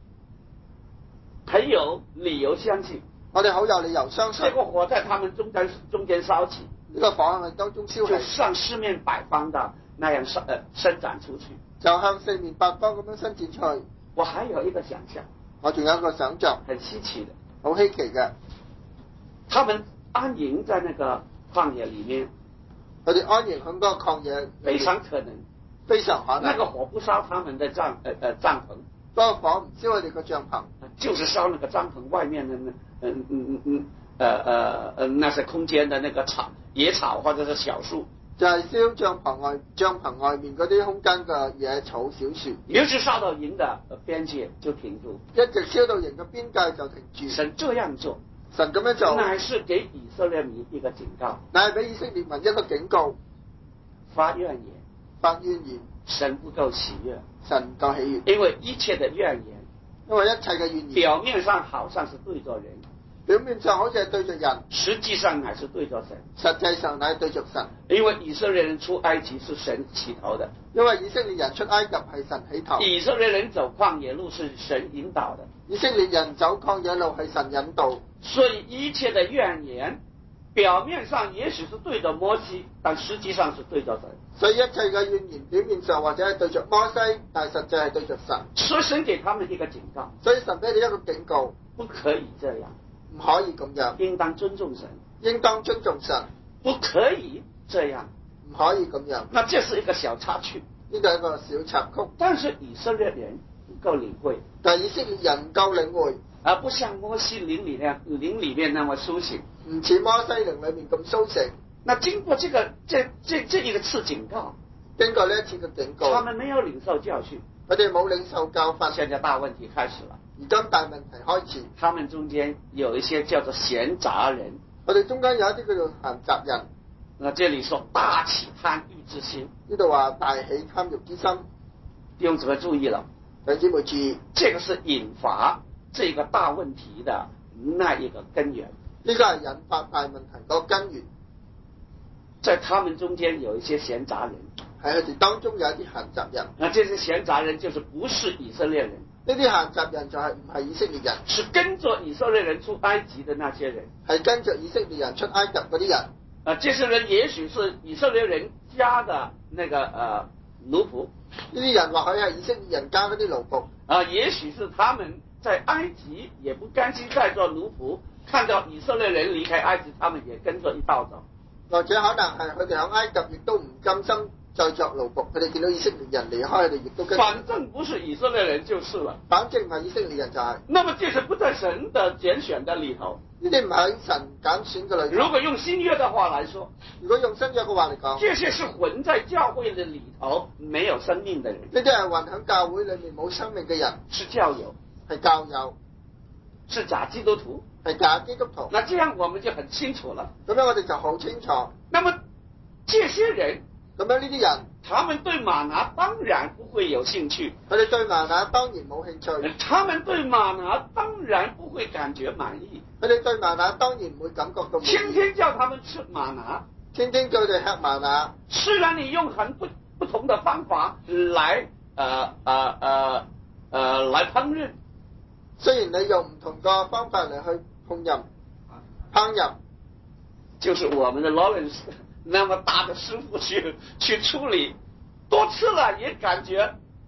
很有理由相信， 我哋好有理由相信， 這個火在他們中間中間燒起， 呢個火喺當中燒就起， 向四面八方的那樣伸呃伸展出去， 就向四面八方咁樣伸展出去。 我還有一個想象， 我仲有一個想像， 很稀奇的， 好稀奇嘅。 他們安營在那個曠野裡面， 佢哋安營喺嗰個曠野， 非常可能， 非常可能。 那個火不燒他們的帳呃呃帳篷， 嗰個火唔燒佢哋個帳篷， 就是燒那個帳篷外面的那嗯嗯嗯嗯呃呃呃那些空間的那個草野草或者是小樹， 就係燒帳篷外帳篷外面嗰啲空間嘅野草小樹， 一直燒到營的邊界就停住， 一直燒到營嘅邊界就停住。 神這樣做， 神咁樣做， 乃是給以色列民一個警告， 乃係俾以色列民一個警告， 發怨言， 發怨言， 神不夠喜悅， 神唔夠喜悅， 因為一切的怨言， 因為一切嘅怨言， 表面上好像是對着人， 表面上好似係對着人， 實際上乃是對着神， 實際上乃係對着神。 因為以色列人出埃及是神起頭的， 因為以色列人出埃及係神起頭， 以色列人走曠野路是神引導的， 以色列人走曠野路係神引導， 所以一切的怨言，表面上也許是對着摩西，但實際上是對着神。 所以一切嘅怨言表面上或者係對着摩西，但係實際係對着神。 所以神給他們一個警告， 所以神俾你一個警告， 不可以這樣， 唔可以咁樣， 應當尊重神， 應當尊重神， 不可以這樣， 唔可以咁樣。 那這是一個小插曲， 呢個係一個小插曲， 但是以色列人不夠領會， 但係以色列人唔夠領會， 而不像摩西靈裏面靈裏面那麼甦醒， 唔似摩西靈裏面咁甦醒。 那經過這個這這這一個次警告， 經過呢一次嘅警告， 他們沒有領受教訓， 佢哋冇領受教訓。 現在大問題開始了。 而今大問題開始， 他們中間有一些叫做閒雜人， 我哋中間有一啲叫做閒雜人。 那這裡說大起貪欲之心， 呢度話大起貪欲之心， 弟兄姊妹注意了， 弟兄姊妹注意， 這個是引發這個大問題的那一個根源。 呢個係引發大問題個根源。 在他們中間有一些閒雜人， 喺佢哋當中有一啲閒雜人。 那這些閒雜人就是不是以色列人， 呢啲閒雜人就係唔係以色列人， 是跟着以色列人出埃及的那些人， 係跟着以色列人出埃及嗰啲人。 啊，這些人也許是以色列人家的那個呃奴僕， 呢啲人或許係以色列人家嗰啲奴僕， 啊，也許是他們在埃及也不甘心再做奴僕，看到以色列人離開埃及，他們也跟着一道走。 或者可能係佢哋喺埃及亦都唔甘心再作奴僕，佢哋見到以色列人離開，佢哋亦都跟。 反正不是以色列人就是了。 反正唔係以色列人就係、是。 那麼這是不在神的揀選的裡頭。 呢啲唔喺神揀選嘅裏頭。 如果用新約的話來說， 如果用新約嘅話嚟講， 這些是混在教會的裡頭沒有生命的人。 呢啲係混喺教會裏面冇生命嘅人， 是教友， 係教友， 是假基督徒， 係假基督徒。 那這樣我們就很清楚了。 咁樣我哋就好清楚。 那麼這些人， 咁樣呢啲人， 他們對嗎哪當然不會有興趣。 佢哋對嗎哪當然冇興趣。 他們對嗎哪當然不會感覺滿意。 佢哋對嗎哪當然唔會感覺到滿意。 天天叫他們吃嗎哪， 天天叫佢哋吃嗎哪。 雖然你用很不不同的方法來，呃呃呃呃來烹飪， 雖然你用唔同個方法嚟去烹飪，烹飪， 就是我們的 Lawrence 那麼大的師傅去去處理，多吃了也感覺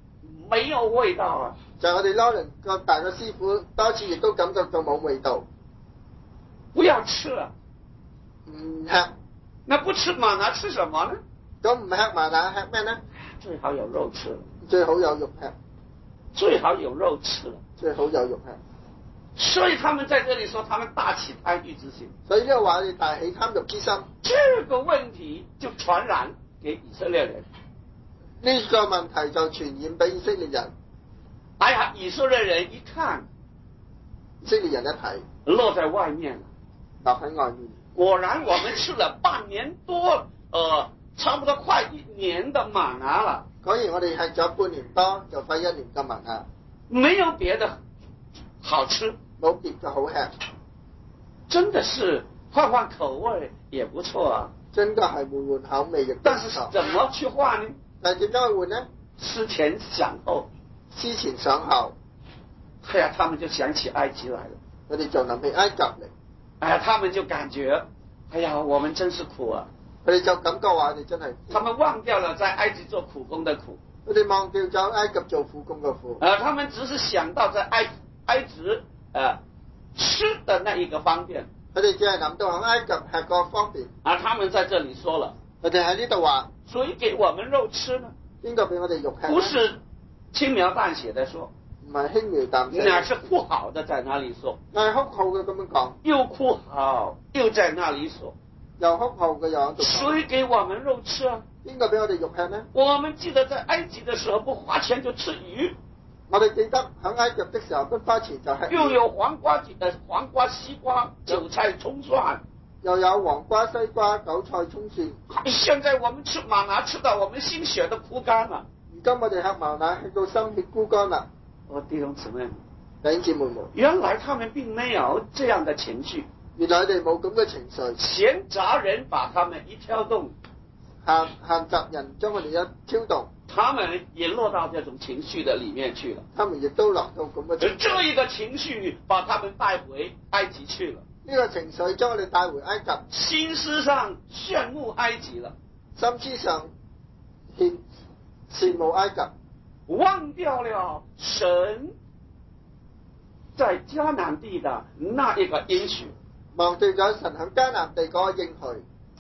沒有味道啊！ 就係我哋攞嚟個大個師傅多次亦都感覺到冇味道， 不要吃了。 唔吃。 那不吃瑪拿吃什麼呢？ 咁唔吃瑪拿吃咩呢？ 最好有肉吃了。 最好有肉吃。 最好有肉吃了。 最好有肉吃。 所以他們在這裡說，他們大起貪欲之心。 所以呢個話你大起貪欲之心。 這個問題就傳染給以色列人。 呢個問題就傳染俾以色列人。 哎呀，以色列人一看， 以色列人一睇， 落在外面了， 落喺外面。果然我們吃了半年多，呃，差不多快一年的瑪拿了。 果然我哋吃咗半年多，就快一年嘅瑪拿。 沒有別的好吃， 冇別嘅好吃。 真的是換換口味也不錯啊。 真的係換換口味亦都唔錯。 但是怎麼去換呢？ 但係點樣去換呢？ 思前想後。 思前想後。 哎呀，他們就想起埃及來了。 我哋就諗起埃及嚟。 哎呀，他們就感覺，哎呀，我們真是苦啊！ 佢哋就感覺話，我哋真係苦。 他們忘掉了在埃及做苦工的苦。 佢哋忘掉咗埃及做苦工嘅苦。 啊，他們只是想到在埃埃及呃吃的那一個方便。 佢哋只係諗到喺埃及吃個方便。 啊，他們在這裡說了， 佢哋喺呢度話， 誰給我們肉吃呢？ 邊個俾我哋肉吃？ 不是輕描淡寫的說。 唔係輕描淡寫， 那是哭嚎的在那裡說， 係哭號嘅咁樣講， 又哭嚎又在那裡說， 又哭號嘅又喺度講， 誰給我們肉吃啊？ 邊個俾我哋肉吃呢？ 我們記得在埃及的時候不花錢就吃魚， 我哋記得喺埃及的時候不花錢就吃魚， 又有黃瓜、呃黃瓜、西瓜、韭菜、蔥蒜， 又有黃瓜、西瓜、韭菜、蔥蒜。 現在我們吃瑪拿吃到我們心血都枯乾了。 而今我哋吃瑪拿吃到心血枯乾啦。 我弟兄姊妹， 弟兄姊妹們， 原來他們並沒有這樣的情緒， 原來佢哋冇咁嘅情緒， 閒雜人把他們一挑動， 閒閒雜人將佢哋一挑動， 他們也落到這種情緒的裡面去了， 他們亦都落到咁嘅情緒， 這一個情緒把他們帶回埃及去了， 呢個情緒將我哋帶回埃及， 心思上羨慕埃及了， 心思上羨羨慕埃及。 忘掉了神在迦南地的那一個應許， 忘掉咗神喺迦南地嗰個應許。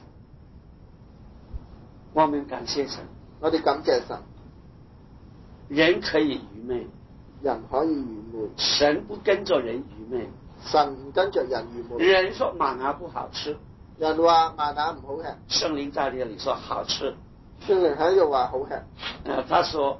我們感謝神， 我哋感謝神。 人可以愚昧， 人可以愚昧， 神不跟着人愚昧。 神唔跟着人愚昧。 人說瑪拿不好吃， 人話瑪拿唔好吃， 聖靈在這裡說好吃。 聖靈喺度話好吃。 呃，他說。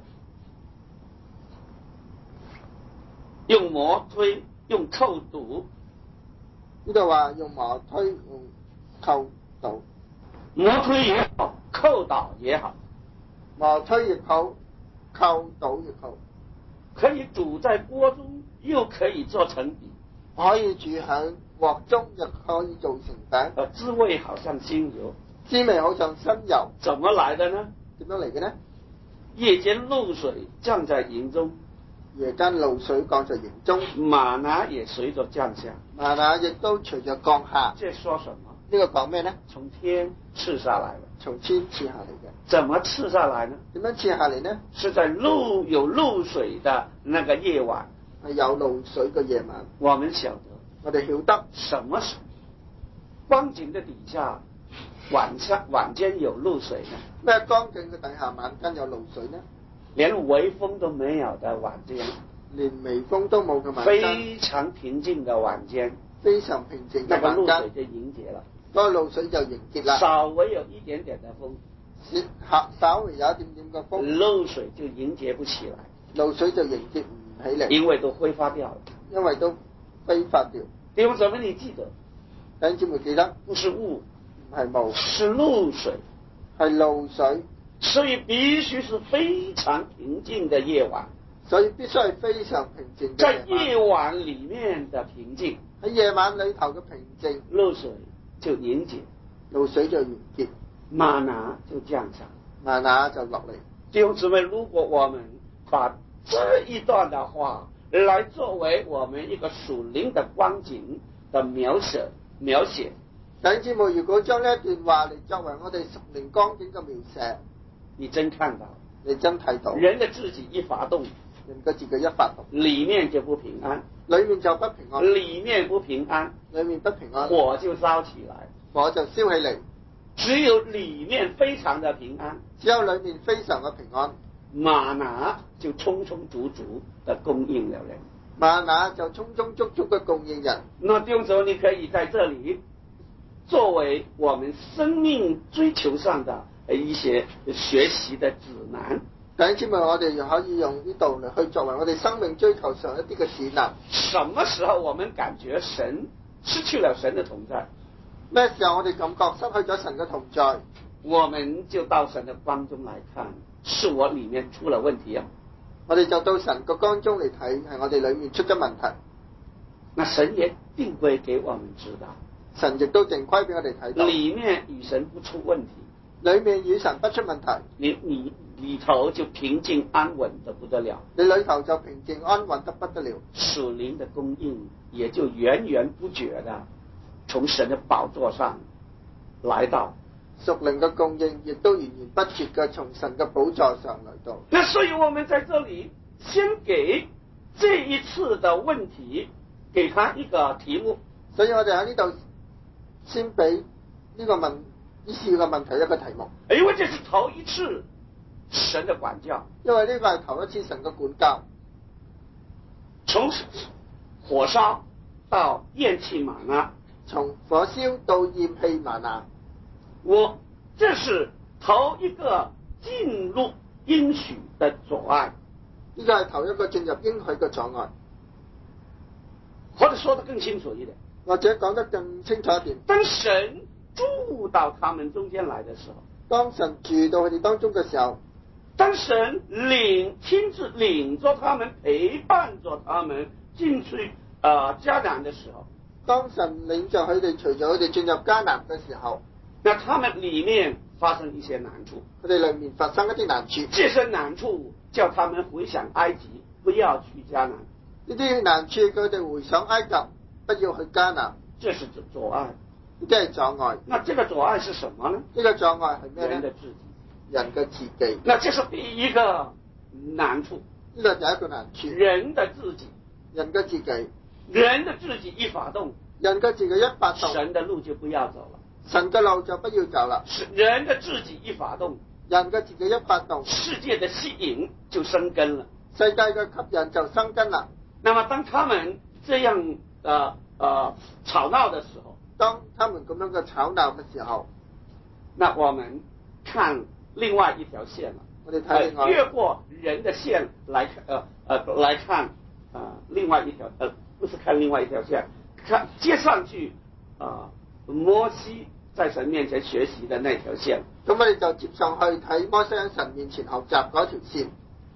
用磨推，用扣堵。 呢度話用磨推，用扣堵。 磨推也好，扣倒也好。 磨推亦好，扣堵亦好。 可以煮在鍋中，又可以做成餅。 可以煮喺鍋中，亦可以做成餅。 呃，滋味好像精油， 滋味好像新油。 怎麼來的呢？ 點樣嚟嘅呢？ 夜間露水降在營中。 夜間露水降在營中， 瑪拿也隨着降下。 瑪拿亦都隨着降下。 這說什麼？ 呢個講咩呢？ 從天賜下來了。 從天賜下嚟嘅。 怎麼賜下來呢？ 點樣賜下嚟呢？ 是在露有露水的那個夜晚。 係有露水嘅夜晚。 我們曉得。 我哋曉得。 什麼是光景的底下晚上晚間有露水呢？ 咩光景嘅底下晚間有露水呢？ 連微風都沒有的晚間， 連微風都冇嘅晚間， 非常平靜的晚間， 非常平靜嘅晚間， 那個露水就凝結了， 嗰個露水就凝結啦。 稍微有一點點的風， 稍微有一點點嘅風， 露水就凝結不起來， 露水就凝結唔起嚟， 因為都揮發掉了， 因為都揮發掉。 弟兄姊妹，你記得？ 弟兄姊妹記得？ 不是霧， 唔係霧， 是露水， 係露水。 所以必須是非常平靜的夜晚， 所以必須係非常平靜嘅在夜晚裏面的平靜， 喺夜晚裏頭嘅平靜， 露水就凝結， 露水就凝結， 瑪拿就降下， 瑪拿就落嚟。 弟兄姊妹，如果我們把這一段的話來作為我們一個屬靈的光景的描寫，描寫， 弟兄姊妹，如果將呢一段話嚟作為我哋屬靈光景嘅描寫， 你真看到， 你真睇到人的自己一發動， 人嘅自己一發動， 裏面就不平安， 裏面就不平安， 裏面不平安， 裏面不平安， 火就燒起來， 火就燒起嚟。 只有裏面非常的平安， 只有裏面非常嘅平安， 嗎哪就充充足足的供應了人。 嗎哪就充充足足嘅供應人。 那弟兄姊妹，你可以在這裡作為我們生命追求上的一些學習的指南。 弟兄姊妹，我哋又可以用呢度嚟去作為我哋生命追求上一啲嘅指南。 什麼時候我們感覺神失去了神的同在？ 咩時候我哋感覺失去咗神嘅同在？ 我們就到神的光中來看，是我裡面出了問題啊！ 我哋就到神個光中嚟睇，係我哋裡面出咗問題。 那神也定會給我們知道， 神亦都定規俾我哋睇到。 裡面與神不出問題， 裡面與神不出問題， 你你裡頭就平靜安穩得不得了， 你裡頭就平靜安穩得不得了。 屬靈的供應也就源源不絕的從神的寶座上來到。 屬靈嘅供應亦都源源不絕嘅從神嘅寶座上嚟到。 那所以我們在這裡先給這一次的問題給他一個題目， 所以我哋喺呢度先俾呢個問呢次嘅問題一個題目， 因為這是頭一次神的管教， 因為呢個係頭一次神嘅管教， 從火燒到厭棄嗎哪， 從火燒到厭棄嗎哪。 我這是頭一個進入應許的阻礙， 呢個係頭一個進入應許嘅阻礙， 或者說得更清楚一點， 或者講得更清楚一點。 當神住到他們中間來的時候， 當神住到佢哋當中嘅時候， 當神領親自領着他們陪伴着他們進去呃迦南的時候， 當神領着佢哋隨著佢哋進入迦南嘅時候， 那他們裡面發生一些難處， 佢哋裡面發生一啲難處， 這些難處叫他們回想埃及，不要去迦南。 呢啲難處佢哋回想埃及，不要去迦南， 這是阻阻礙， 呢啲係阻礙。 那這個阻礙是什麼呢？ 呢個阻礙係咩咧？ 人的自己， 人嘅自己。 那這是第一個難處， 呢個第一個難處。 人的自己， 人嘅自己， 人的自己一發動， 人嘅自己一發動， 神的路就不要走了。 神嘅路就不要走啦。 是人的自己一發動， 人嘅自己一發動， 世界的吸引就生根了。 世界嘅吸引就生根啦。 那麼當他們這樣呃呃吵鬧的時候， 當他們咁樣嘅吵鬧嘅時候， 那我們看另外一條線了。 我哋睇另外、 呃、越過人的線來看，呃呃來看呃另外一條，呃不是看另外一條線，看接上去啊、呃、摩西在神面前學習的那條線。 咁我哋就接上去睇摩西喺神面前學習嗰條線。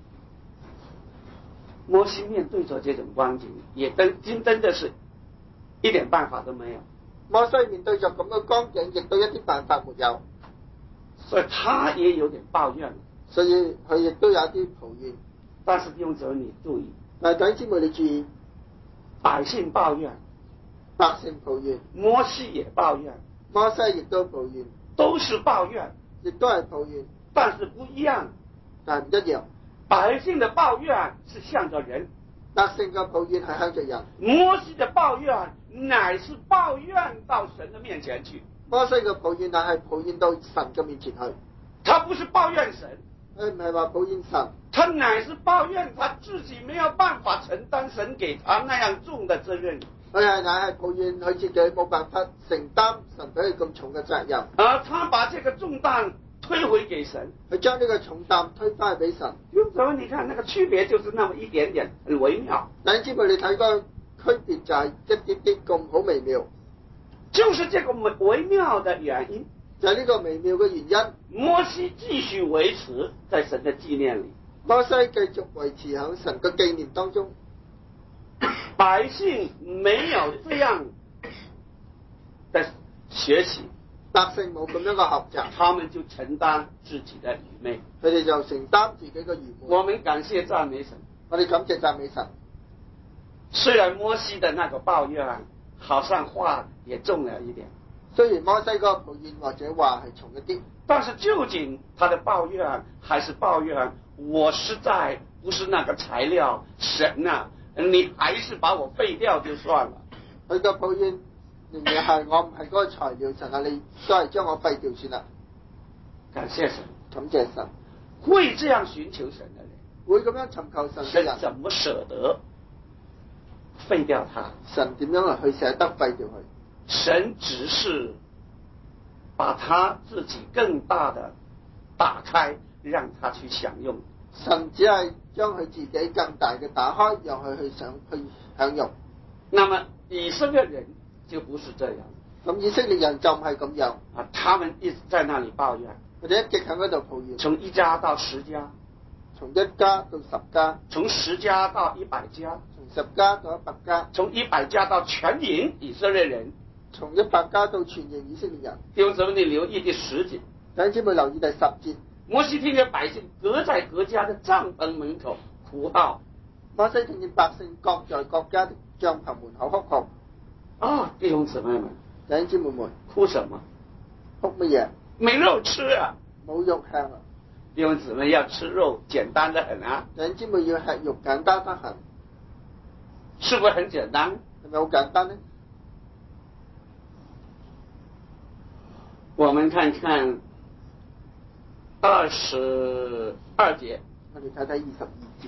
摩西面對着這種光景，也真真真的是一點辦法都沒有。 摩西面對着咁嘅光景，亦都一啲辦法沒有， 所以他也有點抱怨。 所以佢亦都有啲抱怨。 但是弟兄姊妹你注意， 但係弟兄姊妹你注意， 百姓抱怨， 百姓抱怨， 摩西也抱怨， 摩西亦都抱怨， 都是抱怨， 亦都係抱怨， 但是不一樣。 但係唔一樣。 百姓的抱怨是向着人， 百姓嘅抱怨係向着人。 摩西的抱怨乃是抱怨到神的面前去。 摩西嘅抱怨乃係抱怨到神嘅面前去。 他不是抱怨神， 佢唔係話抱怨神， 他乃是抱怨他自己沒有辦法承擔神給他那樣重的責任。 佢係乃係抱怨佢自己冇辦法承擔神俾佢咁重嘅責任。 而他把這個重擔推回給神， 佢將呢個重擔推返去俾神。 咁所以你看那個區別就是那麼一點點，很微妙。 弟兄姊妹，你睇個區別就係一啲啲咁好微妙， 就是這個微微妙的原因， 就係呢個微妙嘅原因。 摩西繼續維持在神的紀念裡， 摩西繼續維持喺神嘅紀念當中。 百姓沒有這樣的學習， 百姓冇咁樣嘅學習， 他們就承擔自己的愚昧， 佢哋就承擔自己嘅愚昧。 我們感謝讚美神， 我哋感謝讚美神。 雖然摩西的那個抱怨好像話也重了一點， 雖然摩西嗰個抱怨或者話係重一啲， 但是究竟他的抱怨還是抱怨我實在不是那個材料，神啊，你還是把我廢掉就算了。 佢嘅抱怨仍然係我唔係嗰個材料，神啊，你都係將我廢掉算啦。 感謝神， 感謝神。 會這樣尋求神的人， 會咁樣尋求神嘅神人， 怎麼捨得廢掉他？ 神點樣嚟去捨得廢掉佢？ 神只是把他自己更大的打開，讓他去享用。 神只係將佢自己更大嘅打開，讓佢去享去享用。 那麼以色列人就不是這樣。 咁以色列人就唔係咁樣啊，他們一直在那裡抱怨， 佢哋一直喺嗰度抱怨， 從一家到十家， 從一家到十家， 從十家到一百家， 從十家到一百家， 從一百家到全營以色列人， 從一百家到全營以色列人。 弟兄姊妹，你留意第十節， 弟兄姊妹留意第十節。 摩西聽見百姓各在各家的帳篷門口哭號， 摩西聽見百姓各在各家的帳篷門口哭號。 啊，弟兄姊妹們， 弟兄姊妹們， 哭什麼？ 哭乜嘢？ 沒肉吃啊！ 冇肉吃啊！ 弟兄姊妹要吃肉，簡單得很啊！ 弟兄姊妹要吃肉，簡單得很， 是不是很簡單？ 係咪好簡單呢？ 我們看看二十二節， 我哋睇睇二十二節。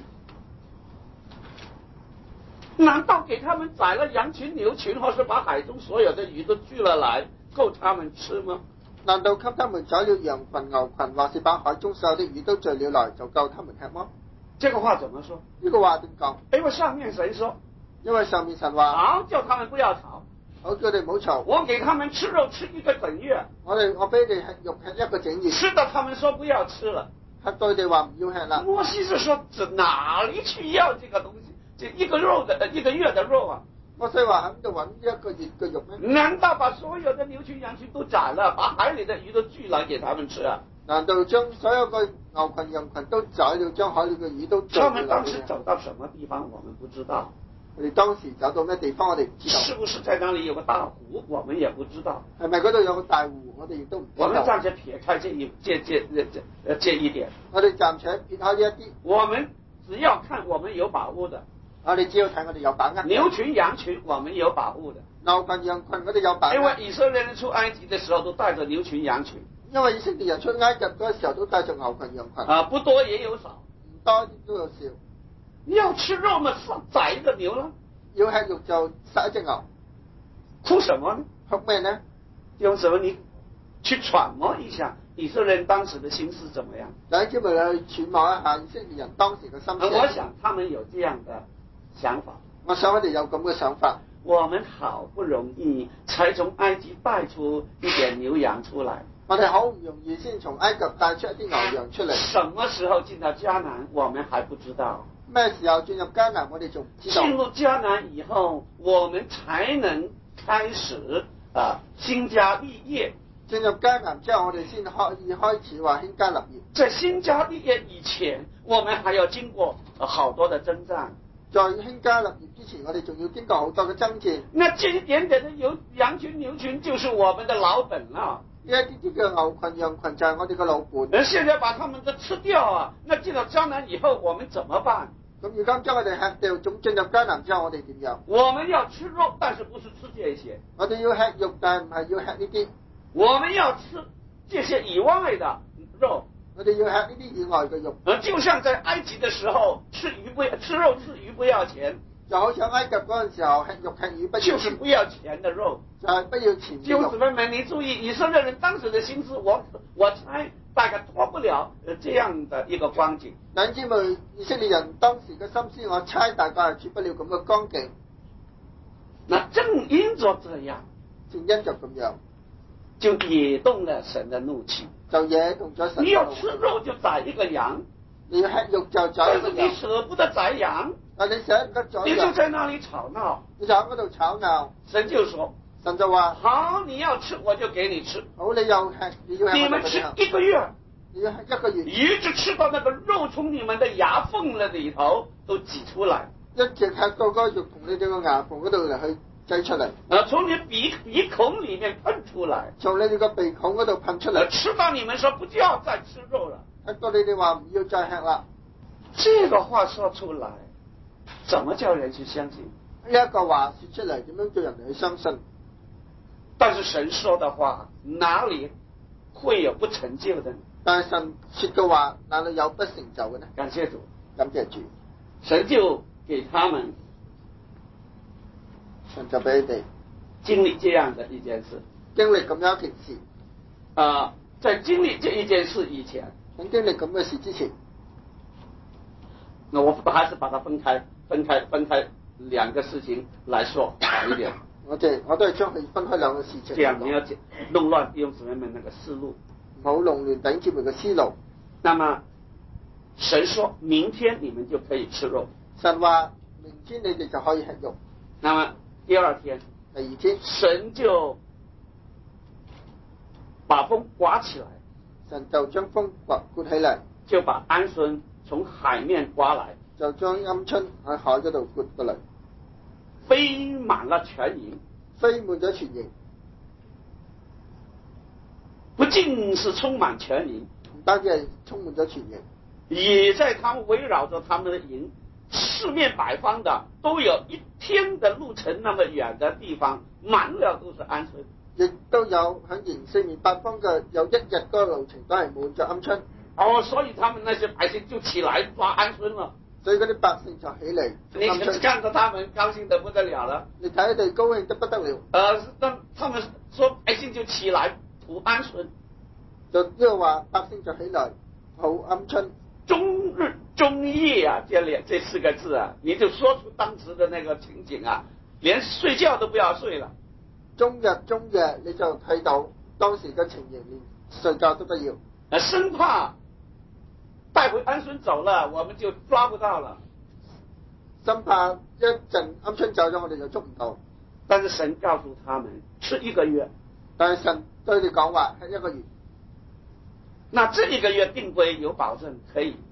難道給他們宰了羊群牛群，或是把海中所有的魚都聚了來，夠他們吃嗎？ 難道給他們宰了羊群牛群，或是把海中所有的魚都聚了來，就夠他們吃嗎？ 這個話怎麼說？ 呢個話點講？ 因為上面神說， 因為上面神話， 好叫他們不要吵， 好叫佢哋唔好嘈。 我給他們吃肉吃一個整月， 我哋我俾你吃肉吃一個整月， 吃到他們說不要吃了， 吃到佢哋話唔要吃啦。 摩西是說，這哪裡去要這個東西？這一個肉的一個月的肉啊！ 摩西話喺度揾一個月嘅肉咩？ 難道把所有的牛群羊群都宰了，把海裡的魚都聚來給他們吃啊？ 難道將所有嘅牛群羊群都宰了，將海裡嘅魚都聚了？ 他們當時走到什麼地方，我們不知道。 佢哋當時走到咩地方，我哋唔知道。 是不是在那裡有個大湖，我們也不知道。 係咪嗰度有個大湖，我哋亦都唔知道。 我們暫且撇開這一這這這這一點。 我哋暫且撇開呢一啲。 我們只要看我們有把握的。 我哋只要睇我哋有把握。 牛群羊群我們有把握的。 牛群羊群我哋有把握。 因為以色列人出埃及的時候都帶着牛群羊群。 因為以色列人出埃及嗰個時候都帶着牛群羊群。 啊，不多也有少。 唔多都有少。 要吃肉嘛，宰一個牛啦。 要吃肉就殺一隻牛。 哭什麼呢？ 哭咩呢？ 用什麼你去揣摩一下以色列人當時的心思怎麼樣？ 兩姐妹去揣摩一下以色列人當時嘅心思。 我想他們有這樣的想法。 我想我哋有咁嘅想法。 我們好不容易才從埃及帶出一點牛羊出來。 我哋好唔容易先從埃及帶出一啲牛羊出嚟。 什麼時候進到迦南，我們還不知道。 咩時候進入迦南，我哋仲唔知道。 進入迦南以後，我們才能開始啊興家立業。 進入迦南之後，我哋先可以開始話興家立業。 在興家立業以前，我們還要經過好多的征戰。 在興家立業之前，我哋仲要經過好多嘅征戰。 那這一點點的牛羊群牛群就是我們的老本啦。 呢一啲啲嘅牛群羊群就係我哋嘅老本。 而現在把他們都吃掉啊，那進到迦南以後，我們怎麼辦？ 咁如今將我哋吃掉，總進入迦南之後，我哋點樣？ 我們要吃肉，但是不是吃這些。 我哋要吃肉，但係唔係要吃呢啲。 我們要吃這些以外的肉。 我哋要吃呢啲以外嘅肉。 而就像在埃及的時候，吃魚不吃肉吃魚不要錢。 就好似埃及嗰陣時候，吃肉吃魚不要錢。 就是不要錢的肉。 就係不要錢。 弟兄姊妹們，你注意，以色列人當時的心思，我我猜大概脫不了這樣的一個光景。 兩姊妹，以色列人當時嘅心思，我猜大概係脫不了咁嘅光景。 那正因着這樣， 正因就咁樣， 就惹動了神的怒氣。 就惹動咗神。 你要吃肉就宰一個羊， 你要吃肉就宰一個羊。 但是你捨不得宰羊， 但你捨唔得宰羊， 你就在那裡吵鬧， 你就喺嗰度吵鬧。 神就說。 神就話： 好，你要吃我就給你吃。 好，你又吃，你要吃。 你們吃一個月， 你要吃一個月， 一直吃到那個肉從你們的牙縫了裡頭都擠出來， 一直吃到嗰肉從你哋個牙縫嗰度嚟去擠出嚟， 呃，從你鼻鼻孔裏面噴出來， 從你哋個鼻孔嗰度噴出呃， 嚟， 吃到你們說不要再吃肉了。 吃到你哋話唔要再吃啦。 這個話說出來，怎麼叫人去相信？ 呢一個話說出嚟，點樣叫人哋去相信？ 但是神說的話，哪裏會有不成就的呢？ 但係神說嘅話，哪裏有不成就嘅呢？ 感謝主， 感謝主， 神就給他們神就俾你哋經歷這樣的一件事。 經歷咁樣一件事。 啊、呃，在經歷這一件事以前， 喺經歷咁嘅事之前， 那我還是把它分開、分開、分開兩個事情來說好一點。 我哋我都係將佢分開兩個事情。 這樣你要弄亂弟兄姊妹們那個思路， 唔好弄亂弟兄姊妹嘅思路。 那麼神說明天你們就可以吃肉， 神話明天你哋就可以吃肉。 那麼第二天， 第二天， 神就把風颳起來， 神就將風刮刮起嚟， 就把鵪鶉從海面颳來， 就將鵪鶉喺海嗰度刮過嚟， 飛滿了全營， 飛滿咗全營， 不僅是充滿全營， 唔單止係充滿咗全營， 也在他們圍繞着他們的營，四面八方的都有一天的路程那麼遠的地方，滿了都是鵪鶉。 亦都有喺營四面八方嘅有一日嗰個路程都係滿咗鵪鶉。 哦，所以他們那些百姓就起來抓鵪鶉了。 所以嗰啲百姓就起嚟。 你看着他們高興得不得了了。 你睇佢哋高興得不得了。 呃，當他們說百姓就起來捕鵪鶉， 就即係話百姓就起來捕鵪鶉。 終日終夜啊，這兩這四個字啊，你就說出當時的那個情景啊，連睡覺都不要睡了。 終日終夜你就睇到當時嘅情形，連睡覺都不要。 呃，生怕帶回鵪鶉走了，我們就抓不到了。 生怕一陣鵪鶉走咗，我哋就捉唔到。 但是神告訴他們，吃一個月。 但係神對你講話係一個月。 那這一個月定規有保證可以。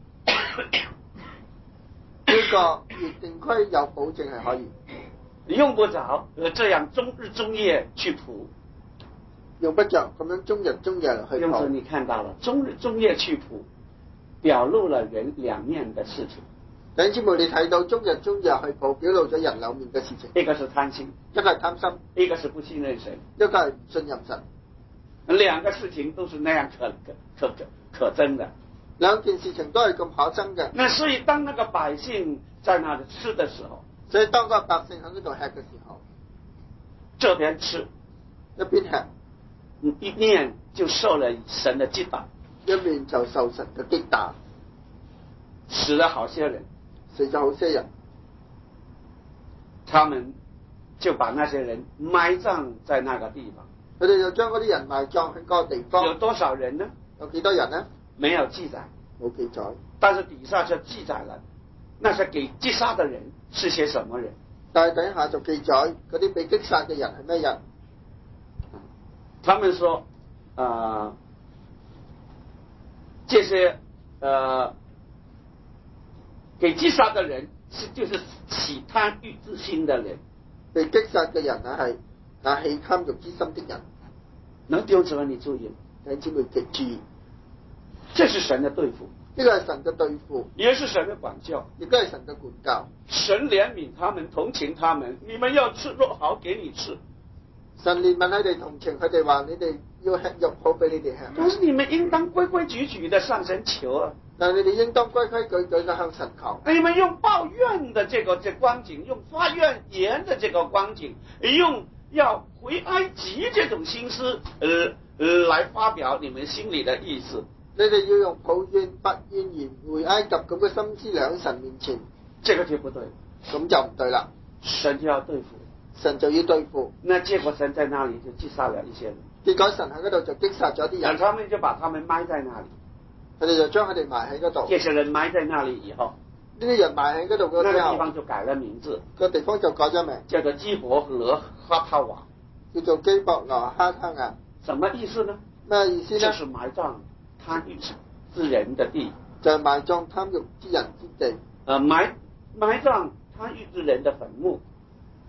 呢個月定規有保證係可以。 用不着呃這樣終日終夜去捕。 用不着咁樣終日終夜去捕。 用此你看到了，終日終夜去捕，表露了人兩面的事情。 弟兄姊妹，你睇到終日終夜去捕，表露咗人兩面嘅事情。 一個是貪心， 一個係貪心， 一個是不信任神， 一個係唔信任神。 兩個事情都是那樣可可可可憎的。 兩件事情都係咁可憎嘅。 那所以當那個百姓在那裡吃的時候， 所以當個百姓喺呢度吃嘅時候， 這邊吃， 一邊吃， 一面就受了神的擊打， 一面就受神嘅擊打， 死了好些人， 死咗好些人， 他們就把那些人埋葬在那個地方。 佢哋就將嗰啲人埋葬喺嗰個地方。 有多少人呢？ 有幾多人呢？ 沒有記載， 冇記載。 但是底下就記載了，那些給擊殺的人是些什麼人？ 但係底下就記載嗰啲被擊殺嘅人係咩人？ 他們說，呃，這些呃給擊殺的人是就是起貪欲之心的人。 被擊殺嘅人啊係啊起貪欲之心的人。 能弟兄姊妹你注意， 弟兄姊妹記注意， 這是神的對付， 呢個係神嘅對付， 也是神的管教， 亦都係神嘅管教。 神憐憫他們，同情他們，你們要吃肉，好給你吃。 神憐憫佢哋，同情佢哋，話你哋要吃肉，好俾你哋吃。 但是你們應當規規矩矩的向神求啊！ 但係你哋應當規規矩矩嘅向神求。 你們用抱怨的這個這光景，用發怨言的這個光景，用要回埃及這種心思，呃呃，來發表你們心裏的意思。 你哋要用抱怨、發怨言、回埃及咁嘅心思嚟喺神面前， 這個就不對， 咁就唔對啦。 神就要對付， 神就要對付。 那結果神在那裡就擊殺了一些人， 結果神喺嗰度就擊殺咗啲人， 然後他們就把他們埋在那裡， 佢哋就將佢哋埋喺嗰度。 這些人埋在那裡以後， 呢啲人埋喺嗰度嗰那個之後， 地方就改了名字， 個地方就改咗名， 叫做基伯羅哈塔瓦， 叫做基伯羅哈塔瓦。 什麼意思呢？ 咩意思呢？ 就是埋葬貪欲之人的地， 就係埋葬貪欲之人之地。 呃，埋埋葬貪欲之人的墳墓，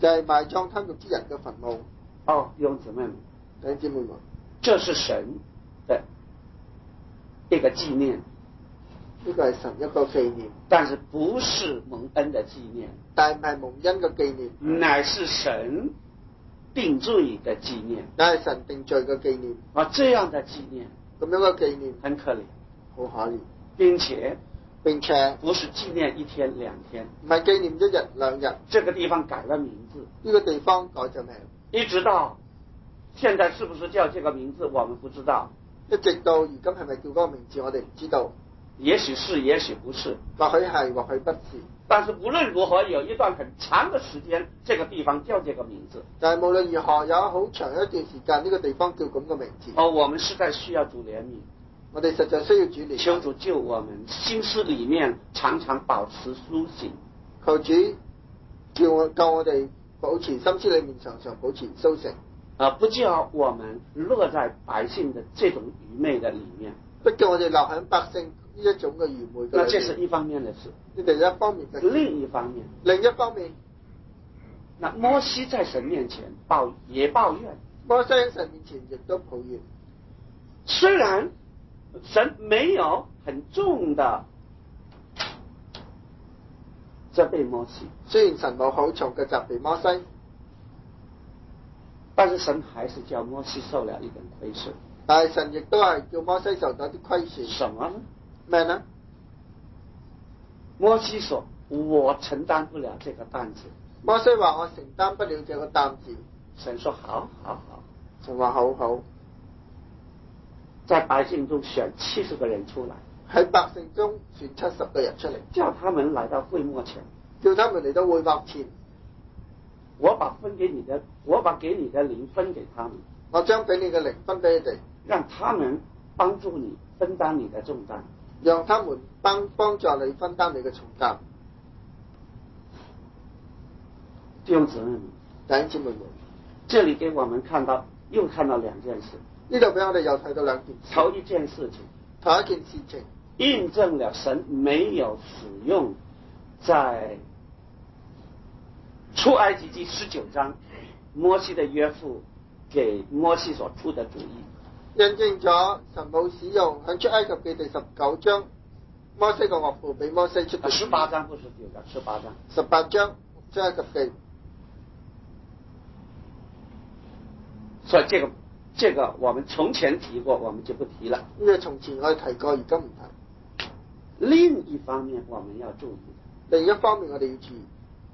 就係埋葬貪欲之人嘅墳墓。 哦，弟兄姊妹們， 弟兄姊妹們， 這是神的一個紀念， 呢個係神一個紀念， 但是不是蒙恩的紀念， 但係唔係蒙恩嘅紀念， 乃是神定罪的紀念。 乃係神定罪嘅紀念。 啊，這樣的紀念， 咁樣嘅紀念很可憐， 好可憐， 並且並且不是紀念一天兩天， 唔係紀念一日兩日。 這個地方改了名字， 呢個地方改咗名， 一直到現在是不是叫這個名字，我們不知道。 一直到而今係咪叫嗰個名字，我哋唔知道。 也許是，也許不是。 或許係，或許不是。 但是無論如何，有一段很長的時間，這個地方叫這個名字。 但係無論如何，有好長一段時間，呢個地方叫咁嘅名字。 哦，我們實在需要主憐憫， 我哋實在需要主憐憫。 求主救我們，心思裡面常常保持甦醒。 求主叫我救我哋保持心思裡面常常保持甦醒。 啊，不叫我們落在百姓的這種愚昧的裡面。 不叫我哋留喺百姓呢一種嘅愚昧嘅。 那這是一方面的事。 呢係一方面嘅事。 另一方面， 另一方面， 那摩西在神面前抱也抱怨。 摩西喺神面前亦都抱怨。 雖然神沒有很重的責備摩西， 雖然神冇好重嘅責備摩西， 但是神還是叫摩西受了一點虧損。 但係神亦都係叫摩西受到啲虧損。 什麼呢？ 咩呢？ 摩西說：我承擔不了這個擔子。 摩西話：我承擔不了這個擔子。 神說：好，好，好。 神話好好。 在百姓中選七十個人出來， 喺百姓中選七十個人出嚟， 叫他們來到會幕前， 叫他們嚟到會幕前。 我把分給你的，我把給你的靈分給他們， 我將俾你嘅靈分俾你哋， 讓他們幫助你分擔你的重擔， 讓他們幫幫助你分擔你嘅重擔。 弟兄姊妹們， 弟兄姊妹們， 這裡給我們看到又看到兩件事。 呢度俾我哋又睇到兩件事。 頭一件事情， 頭一件事情， 印證了神沒有使用在出埃及記十九章摩西的岳父給摩西所出的主意， 印證咗神冇使用喺出埃及記第十九章摩西嘅岳父俾摩西出嘅。 十八章不是十九章，十八章。 十八章出埃及記。 所以這個。這個我們從前提過，我們就不提了。 因為從前我哋提過，而家唔提。 另一方面，我們要注意。 另一方面，我哋要注意。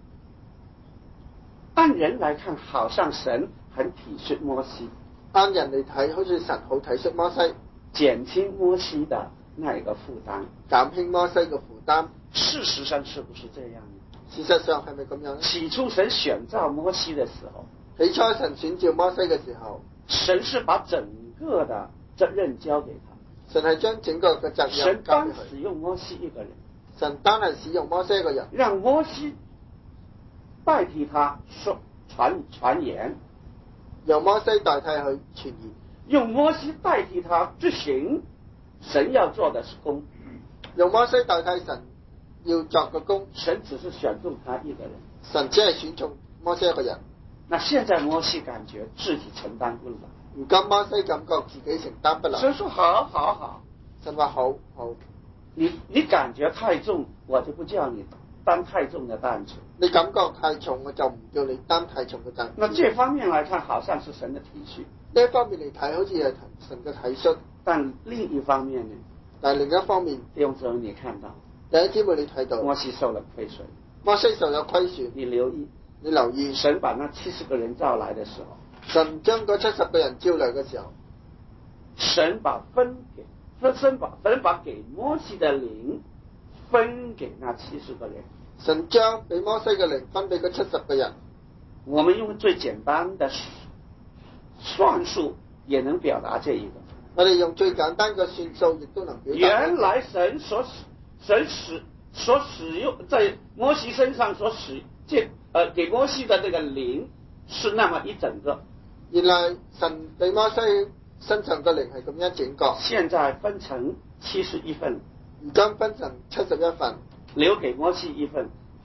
按人來看，好像神很體恤摩西； 按人嚟睇，好似神好體恤摩西， 減輕摩西的那一個負擔， 減輕摩西嘅負擔。 事實上是不是這樣呢？ 事實上係咪咁樣？ 起初神選召摩西的時候， 起初神選召摩西嘅時候， 神是把整個的責任交給他。 神係將整個嘅責任神單使用摩西一個人， 神單係使用摩西一個人， 讓摩西代替他說傳傳言， 由摩西代替佢傳言， 用摩西代替他執行神要做的工， 用摩西代替神要作嘅工。 神只是選中他一個人， 神只係選中摩西一個人。 那現在摩西感覺自己承擔不了， 如今摩西感覺自己承擔不了。 神說好好好， 神話好好， 你你感覺太重，我就不叫你擔太重的擔子。 你感覺太重，我就唔叫你擔太重嘅擔子。 那這方面來看，好像是神的體恤。 呢一方面嚟睇，好似係神嘅體恤。 但另一方面呢？ 但係另一方面， 弟兄姊妹你看到， 弟兄姊妹你睇到， 摩西受了虧損。 摩西受咗虧損。 你留意。 你留意， 神把那七十個人召來的時候， 神將嗰七十個人召來嘅時候， 神把分給分神把神把給摩西的靈分給那七十個人， 神將俾摩西嘅靈分俾嗰七十個人。 我們用最簡單的算術也能表達這一個。 我哋用最簡單嘅算數亦都能表達。 原來神所神使所使用在摩西身上所使這。呃，給摩西的這個靈是那麼一整個。 原來神俾摩西身上嘅靈係咁樣整個。現在分成七十一份， 而家分成七十一份， 留給摩西一份，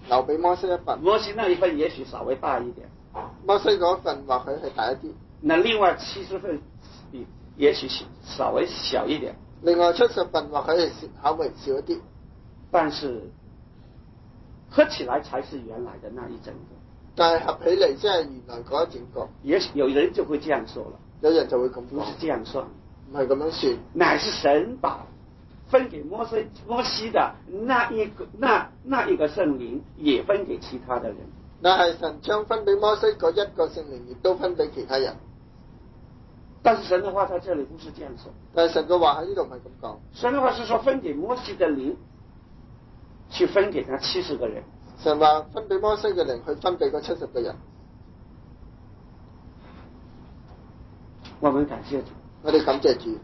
留俾摩西一份。 摩西那一份也許稍微大一點， 摩西嗰份或許係大一啲， 那另外七十份也許稍微小一點。 另外七十份或許係稍微少一啲， 但是合起來才是原來的那一整個。 但係合起嚟先係原來嗰一整個。 也許有人就會這樣說了， 有人就會咁講， 不是這樣算， 唔係咁樣算， 乃是神把分給摩西摩西的那一個那那一個聖靈也分給其他的人。 但係神將分俾摩西嗰一個聖靈，亦都分俾其他人。 但是神的話在這裡不是這樣說， 但係神嘅話喺呢度唔係咁講。 神的話是說分給摩西的靈，去分給那七十個人。 神話分俾摩西嘅靈去分俾嗰七十個人。 我們感謝主， 我哋感謝主，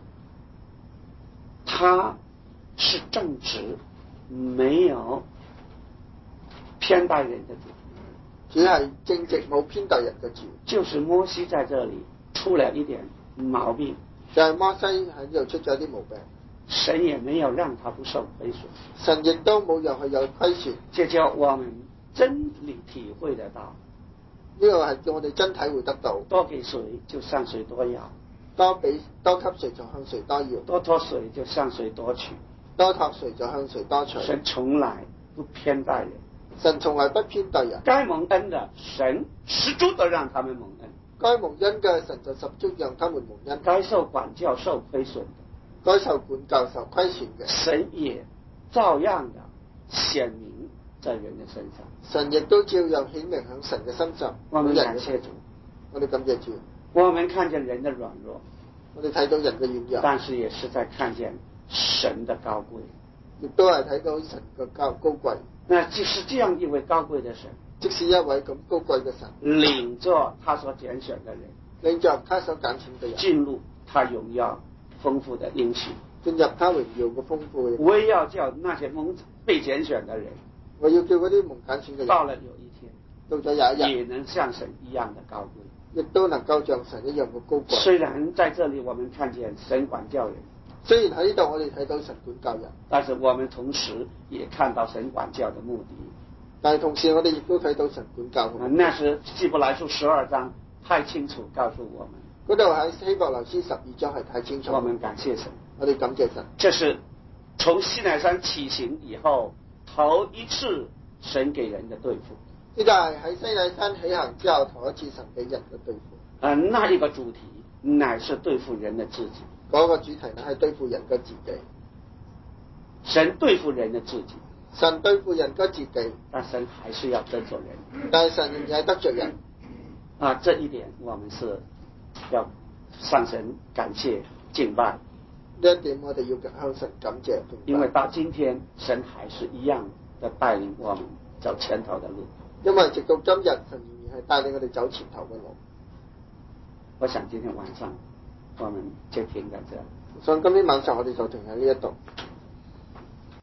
他是正直，沒有偏待人的主。 主係正直冇偏待人嘅主。 就是摩西在這裡出了一點毛病， 就係摩西喺呢度出咗啲毛病， 神也沒有讓他不受虧損， 神亦都冇讓佢有虧損。 這叫我們真理體會得到。 呢個係叫我哋真體會得到。 多給誰就向誰多要， 多俾多給誰就向誰多要， 多託誰就向誰多取， 多託誰就向誰多取。 神從來不偏待人， 神從來不偏待人。 該蒙恩的神十足的讓他們蒙恩， 該蒙恩嘅神就十足讓他們蒙恩。 該受管教受虧損的， 該受管教受虧損嘅， 神也照樣的顯明在人的身上。 神亦都照樣顯明喺神嘅身上。 我們感謝主， 我哋感謝主。 我們看見人的軟弱， 我哋睇到人嘅軟弱， 但是也是在看見神的高貴， 亦都係睇到神嘅高高貴。 那就是這樣一位高貴的神， 即使一位咁高貴嘅神， 領着他所揀選的人， 領着他所揀選嘅人， 進入他榮耀豐富的應許， 進入他榮耀嘅豐富嘅。 我也要叫那些蒙被揀選的人， 我要叫嗰啲蒙揀選嘅人， 到了有一天， 到咗有一日， 也能像神一樣的高貴， 亦都能夠像神一樣嘅高貴。 雖然在這裡我們看見神管教人， 雖然喺呢度我哋睇到神管教人， 但是我們同時也看到神管教的目的。 但係同時我哋亦都睇到神管教嘅目的。 那是希伯來書十二章太清楚告訴我們， 嗰度喺希伯來書十二章係太清楚。 我們感謝神， 我哋感謝神。 這是從西乃山起行以後頭一次神給人的對付。 呢個係喺西乃山起行之後頭一次神俾人嘅對付。 啊，那一個主題乃是對付人的自己。 嗰個主題呢係對付人嘅自己。 神對付人的自己， 神對付人嘅自己， 但神還是要得罪人。 但係神仍然係得罪人。 啊，這一點我們是要向神感謝敬拜。 呢一點我哋要向神感謝敬拜。 因為到今天神還是一樣的帶領我們走前頭的路。 因為直到今日神仍然係帶領我哋走前頭嘅路。 我想今天晚上我們就停在這。 所以今天晚上我哋就停喺呢一度。